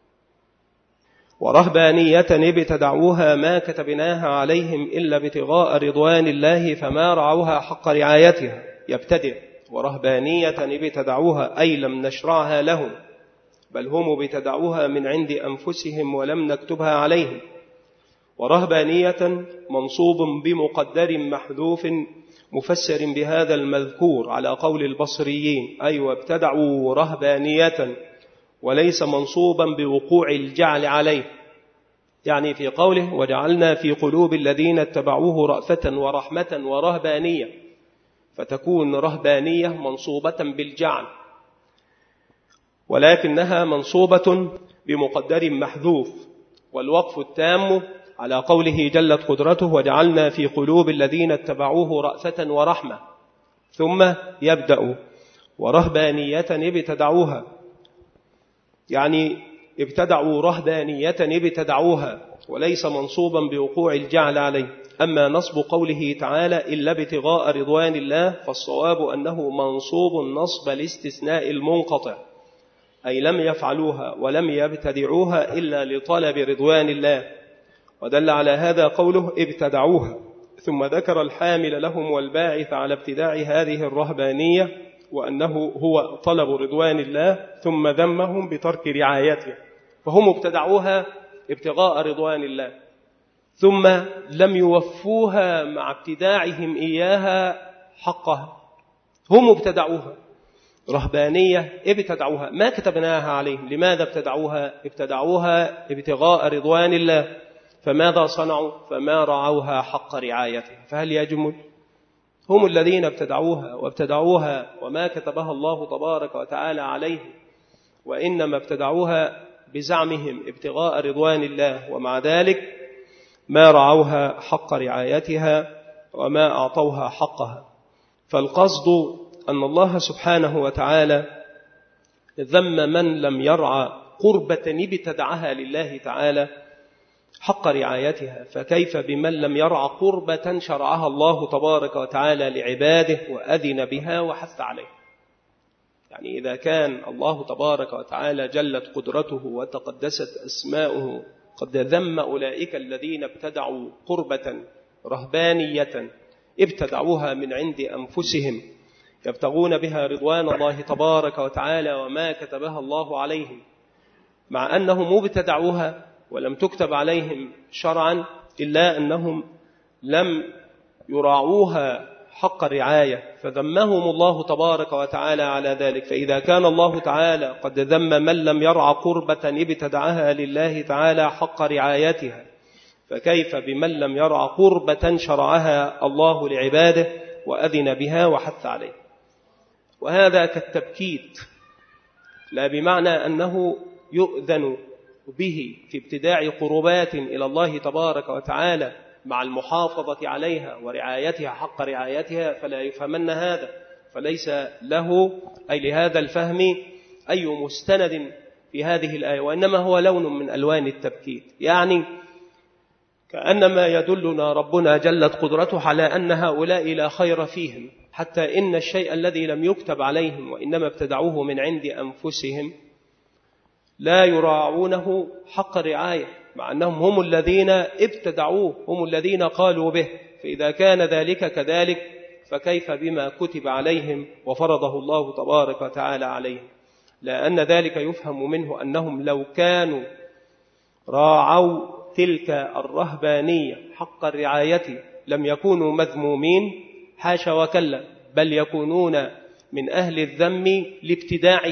ورهبانية ابتدعوها ما كتبناها عليهم إلا ابتغاء رضوان الله فما رعوها حق رعايتها. يبتدئ ورهبانية ابتدعوها أي لم نشرعها لهم، بل هم ابتدعوها من عند أنفسهم ولم نكتبها عليهم. ورهبانية منصوب بمقدر محذوف مفسر بهذا المذكور على قول البصريين، أي وابتدعوا رهبانية، وليس منصوبا بوقوع الجعل عليه، يعني في قوله وجعلنا في قلوب الذين اتبعوه رأفة ورحمة ورهبانية، فتكون رهبانية منصوبة بالجعل، ولكنها منصوبة بمقدر محذوف. والوقف التام على قوله جلت قدرته وجعلنا في قلوب الذين اتبعوه رأفة ورحمة، ثم يبدأ ورهبانية ابتدعوها، يعني ابتدعوا رهبانية ابتدعوها، وليس منصوبا بوقوع الجعل عليه. أما نصب قوله تعالى إلا ابتغاء رضوان الله فالصواب أنه منصوب نصب الاستثناء المنقطع، أي لم يفعلوها ولم يبتدعوها إلا لطلب رضوان الله. ودل على هذا قوله ابتدعوها، ثم ذكر الحامل لهم والباعث على ابتداع هذه الرهبانية وأنه هو طلب رضوان الله، ثم ذمهم بترك رعايته، فهم ابتدعوها ابتغاء رضوان الله، ثم لم يوفوها مع ابتداعهم إياها حقها. هم ابتدعوها رهبانية، ابتدعوها ما كتبناها عليهم. لماذا ابتدعوها؟ ابتدعوها ابتغاء رضوان الله، فماذا صنعوا؟ فما رعوها حق رعايتها. فهل يجمل؟ هم الذين ابتدعوها وما كتبها الله تبارك وتعالى عليهم، وإنما ابتدعوها بزعمهم ابتغاء رضوان الله، ومع ذلك ما رعوها حق رعايتها وما أعطوها حقها. فالقصد أن الله سبحانه وتعالى ذم من لم يرعى قربة ابتدعها لله تعالى حق رعايتها، فكيف بمن لم يرعى قربة شرعها الله تبارك وتعالى لعباده وأذن بها وحث عليه. يعني إذا كان الله تبارك وتعالى جلت قدرته وتقدست أسماؤه قد ذم أولئك الذين ابتدعوا قربة رهبانية ابتدعوها من عند أنفسهم يبتغون بها رضوان الله تبارك وتعالى وما كتبها الله عليهم، مع أنهم ابتدعوها ولم تكتب عليهم شرعا، إلا أنهم لم يراعوها حق الرعاية فذمهم الله تبارك وتعالى على ذلك. فإذا كان الله تعالى قد ذم من لم يرعى قربة ابتدعها لله تعالى حق رعايتها، فكيف بمن لم يرعى قربة شرعها الله لعباده وأذن بها وحث عليه. وهذا كالتبكيت، لا بمعنى أنه يؤذن به في ابتداع قربات إلى الله تبارك وتعالى مع المحافظة عليها ورعايتها حق رعايتها، فلا يفهمن هذا، فليس له أي لهذا الفهم أي مستند في هذه الآية، وإنما هو لون من ألوان التبكيت. يعني كأنما يدلنا ربنا جلت قدرته على أن هؤلاء لا خير فيهم، حتى إن الشيء الذي لم يكتب عليهم وإنما ابتدعوه من عند أنفسهم لا يراعونه حق الرعاية، مع أنهم هم الذين ابتدعوه، هم الذين قالوا به. فإذا كان ذلك كذلك فكيف بما كتب عليهم وفرضه الله تبارك وتعالى عليهم؟ لأن ذلك يفهم منه أنهم لو كانوا راعوا تلك الرهبانية حق الرعاية لم يكونوا مذمومين، حاشا وكلا، بل يكونون من أهل الذم لابتداعه،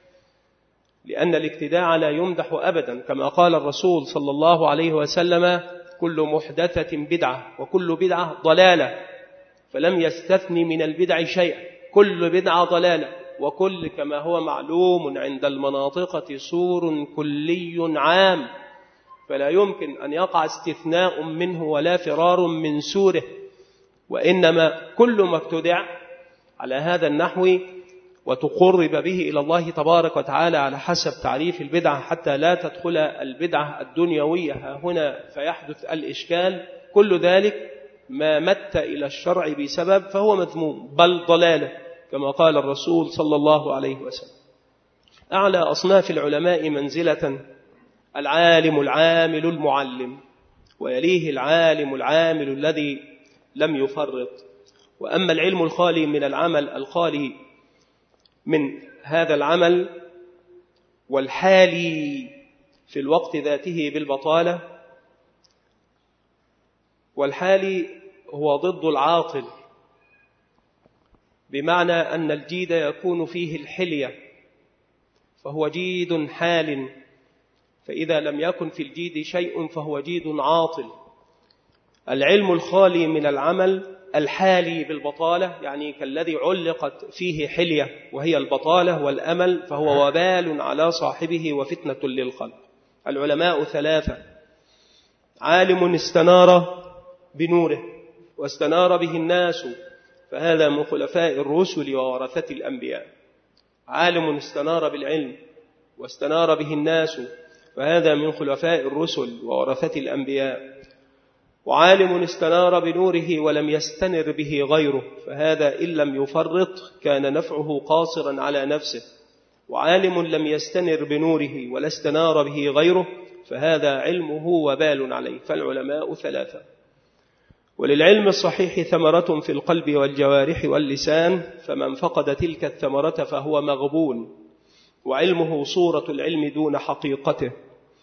لأن الابتداع لا يمدح أبدا، كما قال الرسول صلى الله عليه وسلم: كل محدثة بدعة وكل بدعة ضلالة، فلم يستثن من البدع شيئا، كل بدعة ضلالة، وكل كما هو معلوم عند المناطقة سور كلي عام، فلا يمكن أن يقع استثناء منه ولا فرار من سوره، وإنما كل ما ابتدع على هذا النحو وتقرب به إلى الله تبارك وتعالى على حسب تعريف البدعة، حتى لا تدخل البدعة الدنيوية هنا فيحدث الإشكال، كل ذلك ما مت إلى الشرع بسبب فهو مذموم بل ضلالة، كما قال الرسول صلى الله عليه وسلم. أعلى أصناف العلماء منزلة العالم العامل المعلم، ويليه العالم العامل الذي لم يفرط. وأما العلم الخالي من العمل، الخالي من هذا العمل والحالي في الوقت ذاته بالبطالة، والحالي هو ضد العاطل، بمعنى أن الجيد يكون فيه الحلية، فهو جيد حال، فإذا لم يكن في الجيد شيء فهو جيد عاطل. العلم الخالي من العمل الحالي بالبطالة، يعني كالذي علقت فيه حلية وهي البطالة والأمل، فهو وبال على صاحبه وفتنة للخلق. العلماء ثلاثة: عالم استنار بنوره واستنار به الناس، فهذا من خلفاء الرسل وورثة الأنبياء. عالم استنار بالعلم واستنار به الناس، فهذا من خلفاء الرسل وورثة الأنبياء. وعالم استنار بنوره ولم يستنر به غيره، فهذا إن لم يفرط كان نفعه قاصرا على نفسه. وعالم لم يستنر بنوره ولا استنار به غيره، فهذا علمه وبال عليه. فالعلماء ثلاثة. وللعلم الصحيح ثمرة في القلب والجوارح واللسان، فمن فقد تلك الثمرة فهو مغبون، وعلمه صورة العلم دون حقيقته،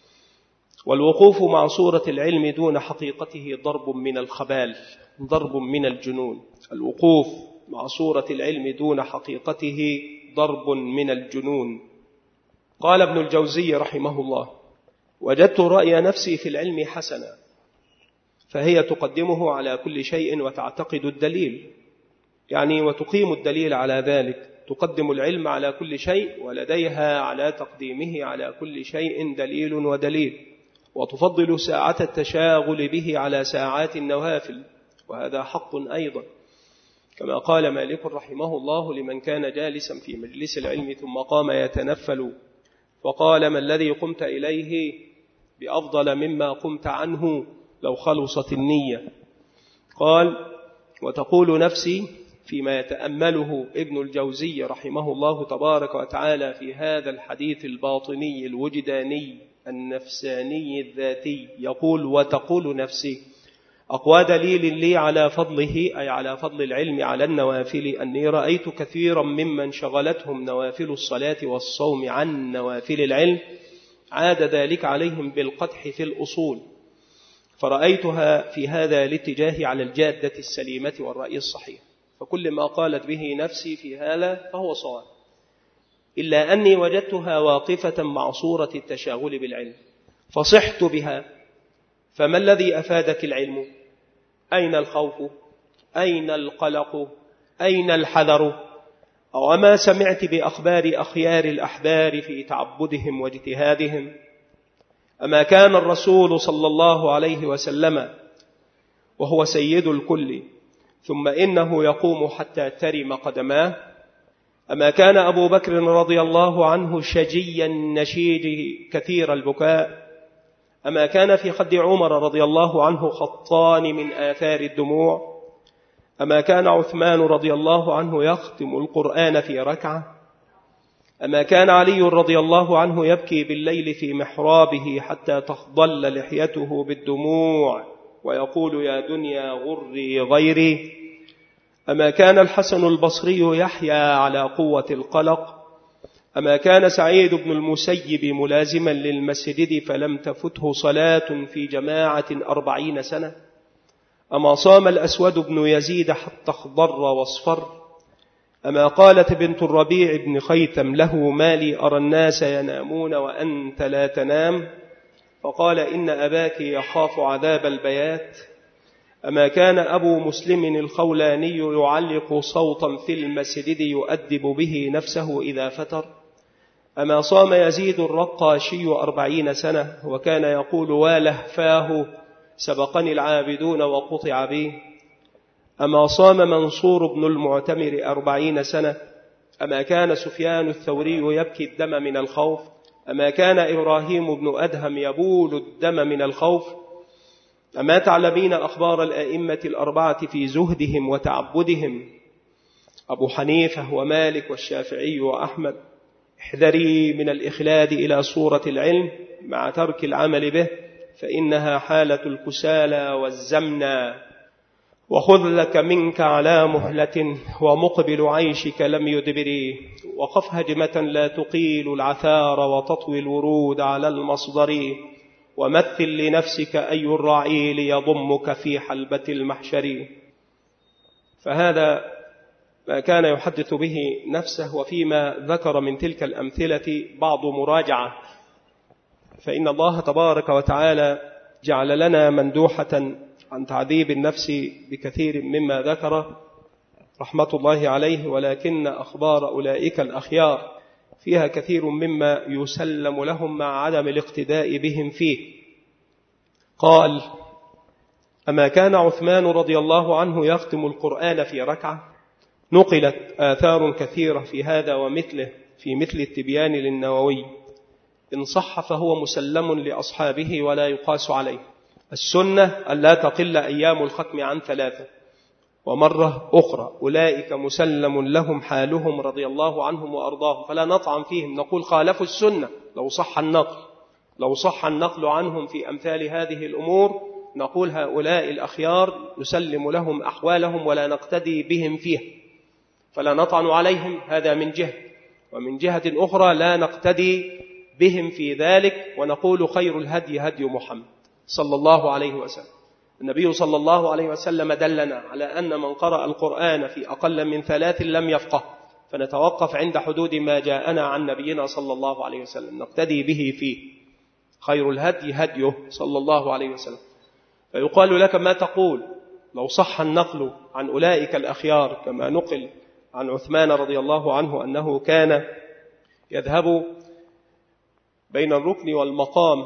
والوقوف مع صورة العلم دون حقيقته ضرب من الخبال، ضرب من الجنون. الوقوف مع صورة العلم دون حقيقته ضرب من الجنون. قال ابن الجوزي رحمه الله: وجدت رأي نفسي في العلم حسنا، فهي تقدمه على كل شيء وتعتقد الدليل، يعني وتقيم الدليل على ذلك، تقدم العلم على كل شيء، ولديها على تقديمه على كل شيء دليل ودليل، وتفضل ساعة التشاغل به على ساعات النوافل، وهذا حق أيضا، كما قال مالك رحمه الله لمن كان جالسا في مجلس العلم ثم قام يتنفل فقال: ما الذي قمت إليه بأفضل مما قمت عنه لو خلصت النية؟ قال: وتقول نفسي فيما يتأمله ابن الجوزي رحمه الله تبارك وتعالى في هذا الحديث الباطني الوجداني النفساني الذاتي، يقول: وتقول نفسي أقوى دليل لي على فضله، أي على فضل العلم على النوافل، أني رأيت كثيرا ممن شغلتهم نوافل الصلاة والصوم عن نوافل العلم عاد ذلك عليهم بالقدح في الأصول، فرأيتها في هذا الاتجاه على الجادة السليمة والرأي الصحيح، فكل ما قالت به نفسي في هذا فهو صواب، إلا أني وجدتها واقفة مع صورة التشاغل بالعلم فصحت بها. فما الذي أفادك العلم؟ أين الخوف؟ أين القلق؟ أين الحذر؟ أو ما سمعت بأخبار أخيار الأحبار في تعبدهم واجتهادهم؟ أما كان الرسول صلى الله عليه وسلم وهو سيد الكل ثم إنه يقوم حتى ترم قدماه؟ أما كان أبو بكر رضي الله عنه شجيا نشيد كثير البكاء؟ أما كان في خد عمر رضي الله عنه خطان من آثار الدموع؟ أما كان عثمان رضي الله عنه يختم القرآن في ركعة؟ أما كان علي رضي الله عنه يبكي بالليل في محرابه حتى تخضل لحيته بالدموع ويقول: يا دنيا غري غيري؟ أما كان الحسن البصري يحيا على قوة القلق؟ أما كان سعيد بن المسيب ملازما للمسجد فلم تفته صلاة في جماعة 40 سنة؟ أما صام الأسود بن يزيد حتى اخضر واصفر؟ أما قالت بنت الربيع بن خيثم له: ما لي أرى الناس ينامون وأنت لا تنام؟ فقال: إن أباك يخاف عذاب البيات. أما كان أبو مسلم الخولاني يعلق صوتا في المسجد يؤدب به نفسه إذا فتر؟ أما صام يزيد الرقاشي 40 سنة وكان يقول: والهفاه سبقني العابدون وقطع بي؟ أما صام منصور بن المعتمر 40 سنة؟ أما كان سفيان الثوري يبكي الدم من الخوف؟ أما كان إبراهيم بن أدهم يبول الدم من الخوف؟ أما تعلمين أخبار الأئمة الأربعة في زهدهم وتعبدهم؟ أبو حنيفة ومالك والشافعي وأحمد: احذري من الإخلاد إلى صورة العلم مع ترك العمل به، فإنها حالة الكسالى والزمنى، وخذ لك منك على مهلة ومقبل عيشك لم يدبري، وقف هجمة لا تقيل العثار وتطوي الورود على المصدر، ومثل لنفسك أي الرعيل يضمك في حلبة المحشر. فهذا ما كان يحدث به نفسه، وفيما ذكر من تلك الأمثلة بعض مراجعة، فإن الله تبارك وتعالى جعل لنا مندوحة عن تعذيب النفس بكثير مما ذكر رحمة الله عليه، ولكن أخبار أولئك الأخيار فيها كثير مما يسلم لهم مع عدم الاقتداء بهم فيه. قال: أما كان عثمان رضي الله عنه يختم القرآن في ركعة؟ نقلت آثار كثيرة في هذا ومثله في مثل التبيان للنووي، إن صح فهو مسلم لأصحابه ولا يقاس عليه. السنة ألا تقل أيام الختم عن 3، ومرة أخرى أولئك مسلم لهم حالهم رضي الله عنهم وأرضاهم، فلا نطعن فيهم نقول خالفوا السنة لو صح النقل، لو صح النقل عنهم في أمثال هذه الأمور نقول هؤلاء الأخيار نسلم لهم أحوالهم ولا نقتدي بهم فيها، فلا نطعن عليهم، هذا من جهة، ومن جهة أخرى لا نقتدي بهم في ذلك ونقول خير الهدي هدي محمد صلى الله عليه وسلم. النبي صلى الله عليه وسلم دلنا على أن من قرأ القرآن في أقل من 3 لم يفقه، فنتوقف عند حدود ما جاءنا عن نبينا صلى الله عليه وسلم نقتدي به فيه. خير الهدي هديه صلى الله عليه وسلم. فيقال لك ما تقول لو صح النقل عن أولئك الأخيار كما نقل عن عثمان رضي الله عنه أنه كان يذهب بين الركن والمقام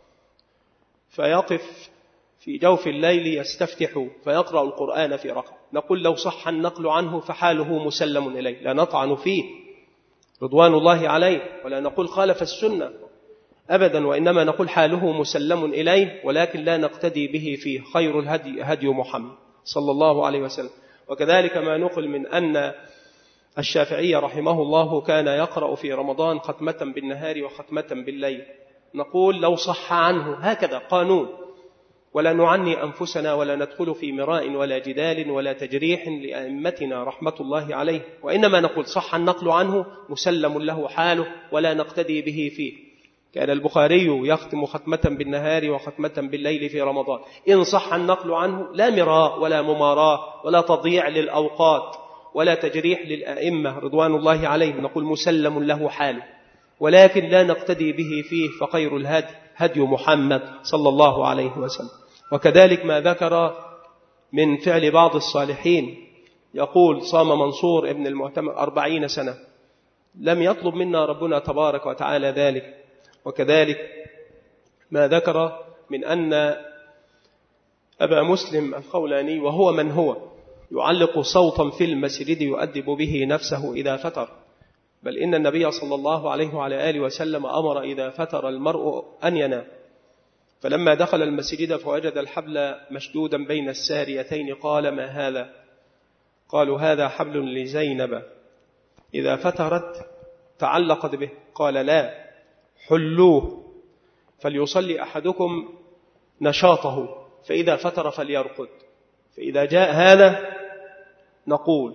فيقف في جوف الليل يستفتح فيقرأ القرآن في ركعة، نقول لو صح النقل عنه فحاله مسلم إليه، لا نطعن فيه رضوان الله عليه، ولا نقول خالف السنة أبدا، وإنما نقول حاله مسلم إليه، ولكن لا نقتدي به فيه. خير الهدي هدي محمد صلى الله عليه وسلم. وكذلك ما نقل من أن الشافعي رحمه الله كان يقرأ في رمضان ختمة بالنهار وختمة بالليل، نقول لو صح عنه هكذا قانون، ولا نعني أنفسنا ولا ندخل في مراء ولا جدال ولا تجريح لأئمتنا رحمة الله عليه، وإنما نقول صح النقل عنه مسلم له حاله ولا نقتدي به فيه. كان البخاري يختم ختمة بالنهار وختمة بالليل في رمضان، إن صح النقل عنه لا مراء ولا مماراة ولا تضييع للأوقات ولا تجريح للأئمة رضوان الله عليهم، نقول مسلم له حاله، ولكن لا نقتدي به فيه، فخير الهدي هدي محمد صلى الله عليه وسلم. وكذلك ما ذكر من فعل بعض الصالحين، يقول صام منصور ابن المعتمر 40 سنة لم يطلب منا ربنا تبارك وتعالى ذلك. وكذلك ما ذكر من أن أبا مسلم الخولاني وهو من هو يعلق صوتا في المسجد يؤدب به نفسه إذا فتر، بل إن النبي صلى الله عليه وعلى آله وسلم أمر إذا فتر المرء أن ينام، فلما دخل المسجد فوجد الحبل مشدودا بين الساريتين قال ما هذا؟ قالوا هذا حبل لزينب إذا فترت تعلقت به، قال لا حلوه فليصلي أحدكم نشاطه فإذا فتر فليرقد. فإذا جاء هذا نقول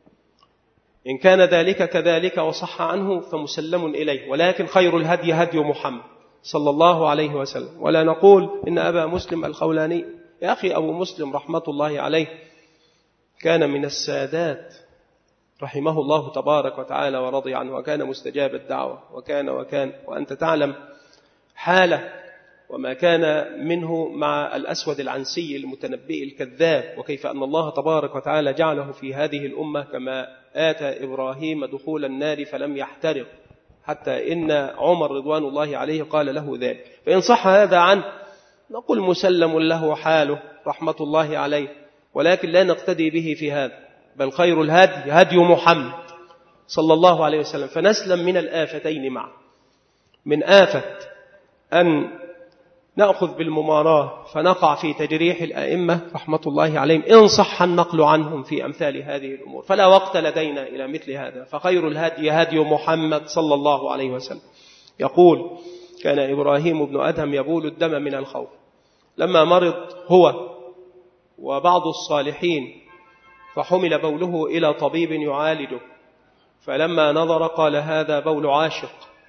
إن كان ذلك كذلك وصح عنه فمسلم إليه، ولكن خير الهدي هدي محمد صلى الله عليه وسلم. ولا نقول إن أبا مسلم الخولاني، يا أخي أبو مسلم رحمة الله عليه كان من السادات رحمه الله تبارك وتعالى ورضي عنه، وكان مستجاب الدعوة وكان وأنت تعلم حاله وما كان منه مع الأسود العنسي المتنبئ الكذاب، وكيف أن الله تبارك وتعالى جعله في هذه الأمة كما آتى إبراهيم دخول النار فلم يحترق، حتى إن عمر رضوان الله عليه قال له ذلك. فإن صح هذا عنه نقول مسلم له حاله رحمة الله عليه، ولكن لا نقتدي به في هذا، بل خير الهدي هدي محمد صلى الله عليه وسلم. فنسلم من الآفتين معا، من آفة أن نأخذ بالمماراة فنقع في تجريح الأئمة رحمة الله عليهم إن صح النقل عنهم في أمثال هذه الأمور، فلا وقت لدينا إلى مثل هذا، فخير الهدي هدي محمد صلى الله عليه وسلم. يقول كان إبراهيم بن أدهم يبول الدم من الخوف، لما مرض هو وبعض الصالحين فحمل بوله إلى طبيب يعالجه، فلما نظر قال هذا بول عاشق،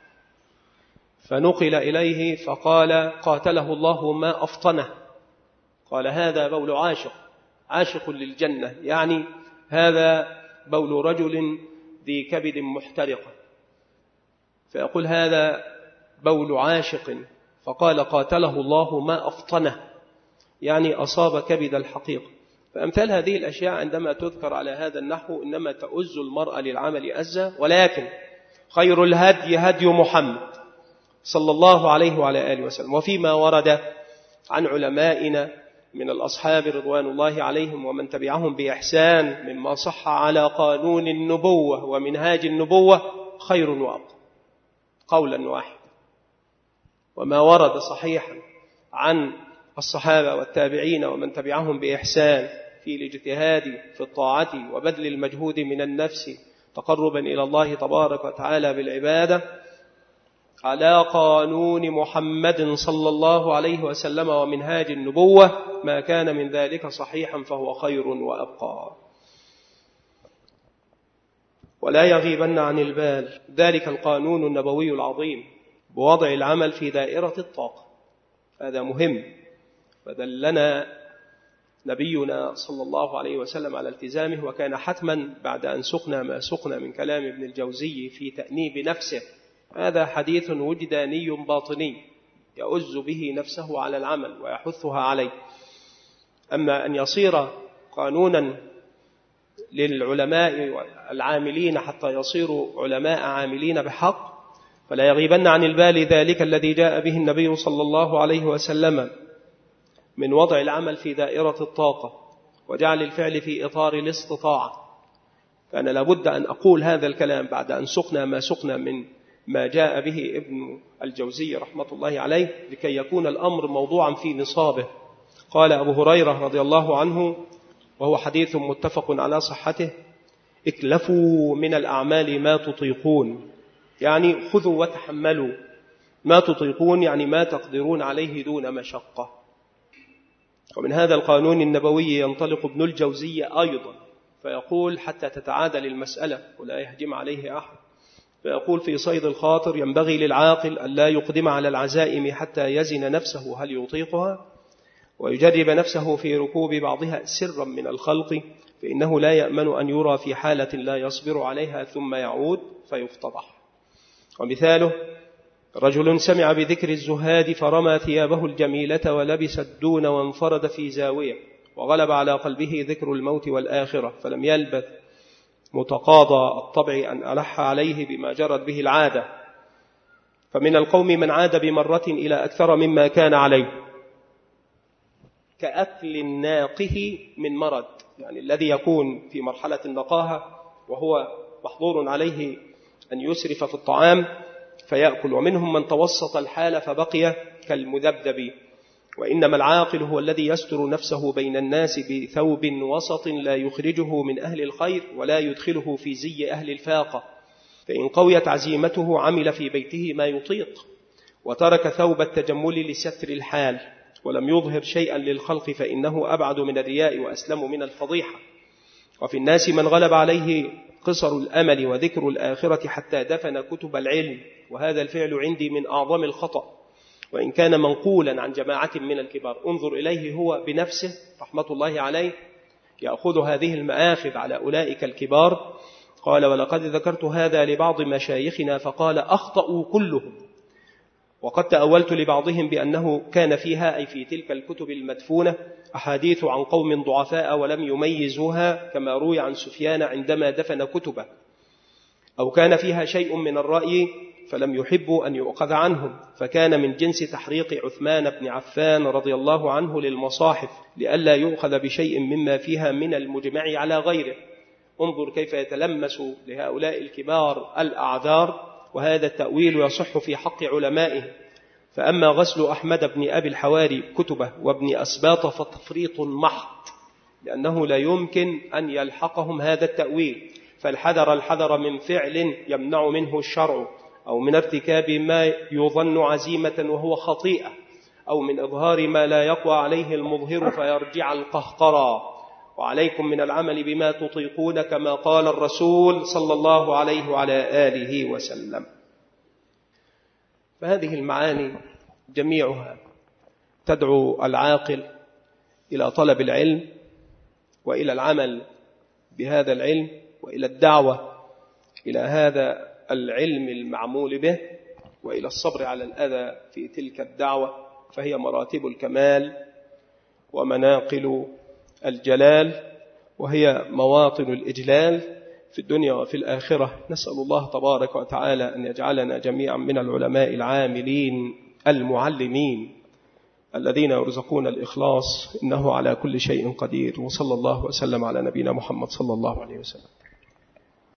فنقل إليه فقال قاتله الله ما أفطنه، قال هذا بول عاشق للجنة، يعني هذا بول رجل ذي كبد محترقة، فيقول هذا بول عاشق، فقال قاتله الله ما أفطنه، يعني أصاب كبد الحقيقة. فأمثال هذه الأشياء عندما تذكر على هذا النحو إنما تؤز المرأة للعمل أزة، ولكن خير الهدي هدي محمد صلى الله عليه وعلى آله وسلم. وفيما ورد عن علمائنا من الأصحاب رضوان الله عليهم ومن تبعهم بإحسان مما صح على قانون النبوة ومنهاج النبوة خير وأقوى قولا واحدا. وما ورد صحيحا عن الصحابة والتابعين ومن تبعهم بإحسان في الاجتهاد في الطاعة وبذل المجهود من النفس تقربا إلى الله تبارك وتعالى بالعبادة على قانون محمد صلى الله عليه وسلم ومنهاج النبوة، ما كان من ذلك صحيحا فهو خير وأبقى. ولا يغيبن عن البال ذلك القانون النبوي العظيم بوضع العمل في دائرة الطاقة. هذا مهم، فدلنا نبينا صلى الله عليه وسلم على التزامه، وكان حتما بعد أن سقنا ما سقنا من كلام ابن الجوزي في تأنيب نفسه. هذا حديث وجداني باطني يؤز به نفسه على العمل ويحثها عليه. أما أن يصير قانونا للعلماء العاملين حتى يصيروا علماء عاملين بحق، فلا يغيبن عن البال ذلك الذي جاء به النبي صلى الله عليه وسلم من وضع العمل في دائرة الطاقة وجعل الفعل في إطار الاستطاعة. كان لابد أن أقول هذا الكلام بعد أن سقنا ما سقنا من ما جاء به ابن الجوزي رحمة الله عليه، لكي يكون الأمر موضوعا في نصابه. قال أبو هريرة رضي الله عنه، وهو حديث متفق على صحته: اكلفوا من الأعمال ما تطيقون، يعني خذوا وتحملوا ما تطيقون، يعني ما تقدرون عليه دون مشقة. ومن هذا القانون النبوي ينطلق ابن الجوزي أيضا فيقول حتى تتعادل المسألة ولا يهجم عليه أحد، فيقول في صيد الخاطر: ينبغي للعاقل أن لا يقدم على العزائم حتى يزن نفسه هل يطيقها، ويجرب نفسه في ركوب بعضها سرا من الخلق، فإنه لا يأمن أن يرى في حالة لا يصبر عليها ثم يعود فيفتضح. ومثاله: رجل سمع بذكر الزهاد فرمى ثيابه الجميلة ولبس الدون وانفرد في زاوية، وغلب على قلبه ذكر الموت والآخرة، فلم يلبث متقاضى الطبع أن ألح عليه بما جرت به العادة. فمن القوم من عاد بمرة إلى أكثر مما كان عليه، كأكل الناقه من مرض، يعني الذي يكون في مرحلة النقاهة وهو محظور عليه أن يسرف في الطعام فيأكل. ومنهم من توسط الحال فبقي كالمذبذب. وإنما العاقل هو الذي يستر نفسه بين الناس بثوب وسط لا يخرجه من أهل الخير ولا يدخله في زي أهل الفاقة، فإن قويت عزيمته عمل في بيته ما يطيق، وترك ثوب التجمل لستر الحال، ولم يظهر شيئا للخلق، فإنه أبعد من الرياء وأسلم من الفضيحة. وفي الناس من غلب عليه قصر الأمل وذكر الآخرة حتى دفن كتب العلم، وهذا الفعل عندي من أعظم الخطأ، وإن كان منقولا عن جماعة من الكبار. انظر إليه هو بنفسه رحمة الله عليه يأخذ هذه المآخذ على أولئك الكبار. قال: ولقد ذكرت هذا لبعض مشايخنا فقال: أخطأوا كلهم، وقد تأولت لبعضهم بأنه كان فيها، أي في تلك الكتب المدفونة، أحاديث عن قوم ضعفاء ولم يميزوها، كما روي عن سفيان عندما دفن كتبه، أو كان فيها شيء من الرأي فلم يحبوا أن يؤخذ عنهم، فكان من جنس تحريق عثمان بن عفان رضي الله عنه للمصاحف لئلا يؤخذ بشيء مما فيها من المجمع على غيره. انظر كيف يتلمس لهؤلاء الكبار الأعذار، وهذا التأويل يصح في حق علمائه. فأما غسل أحمد بن أبي الحواري كتبه وابن أسباط فتفريط محض، لأنه لا يمكن أن يلحقهم هذا التأويل. فالحذر من فعل يمنع منه الشرع، أو من ارتكاب ما يظن عزيمة وهو خطيئة، أو من إظهار ما لا يقوى عليه المظهر فيرجع القهقرى. وعليكم من العمل بما تطيقون، كما قال الرسول صلى الله عليه وعلى آله وسلم. فهذه المعاني جميعها تدعو العاقل إلى طلب العلم، وإلى العمل بهذا العلم، وإلى الدعوة إلى هذا العلم المعمول به، وإلى الصبر على الأذى في تلك الدعوة، فهي مراتب الكمال ومناقل الجلال، وهي مواطن الإجلال في الدنيا وفي الآخرة. نسأل الله تبارك وتعالى أن يجعلنا جميعا من العلماء العاملين المعلمين الذين يرزقون الإخلاص، إنه على كل شيء قدير. وصلى الله وسلم على نبينا محمد صلى الله عليه وسلم.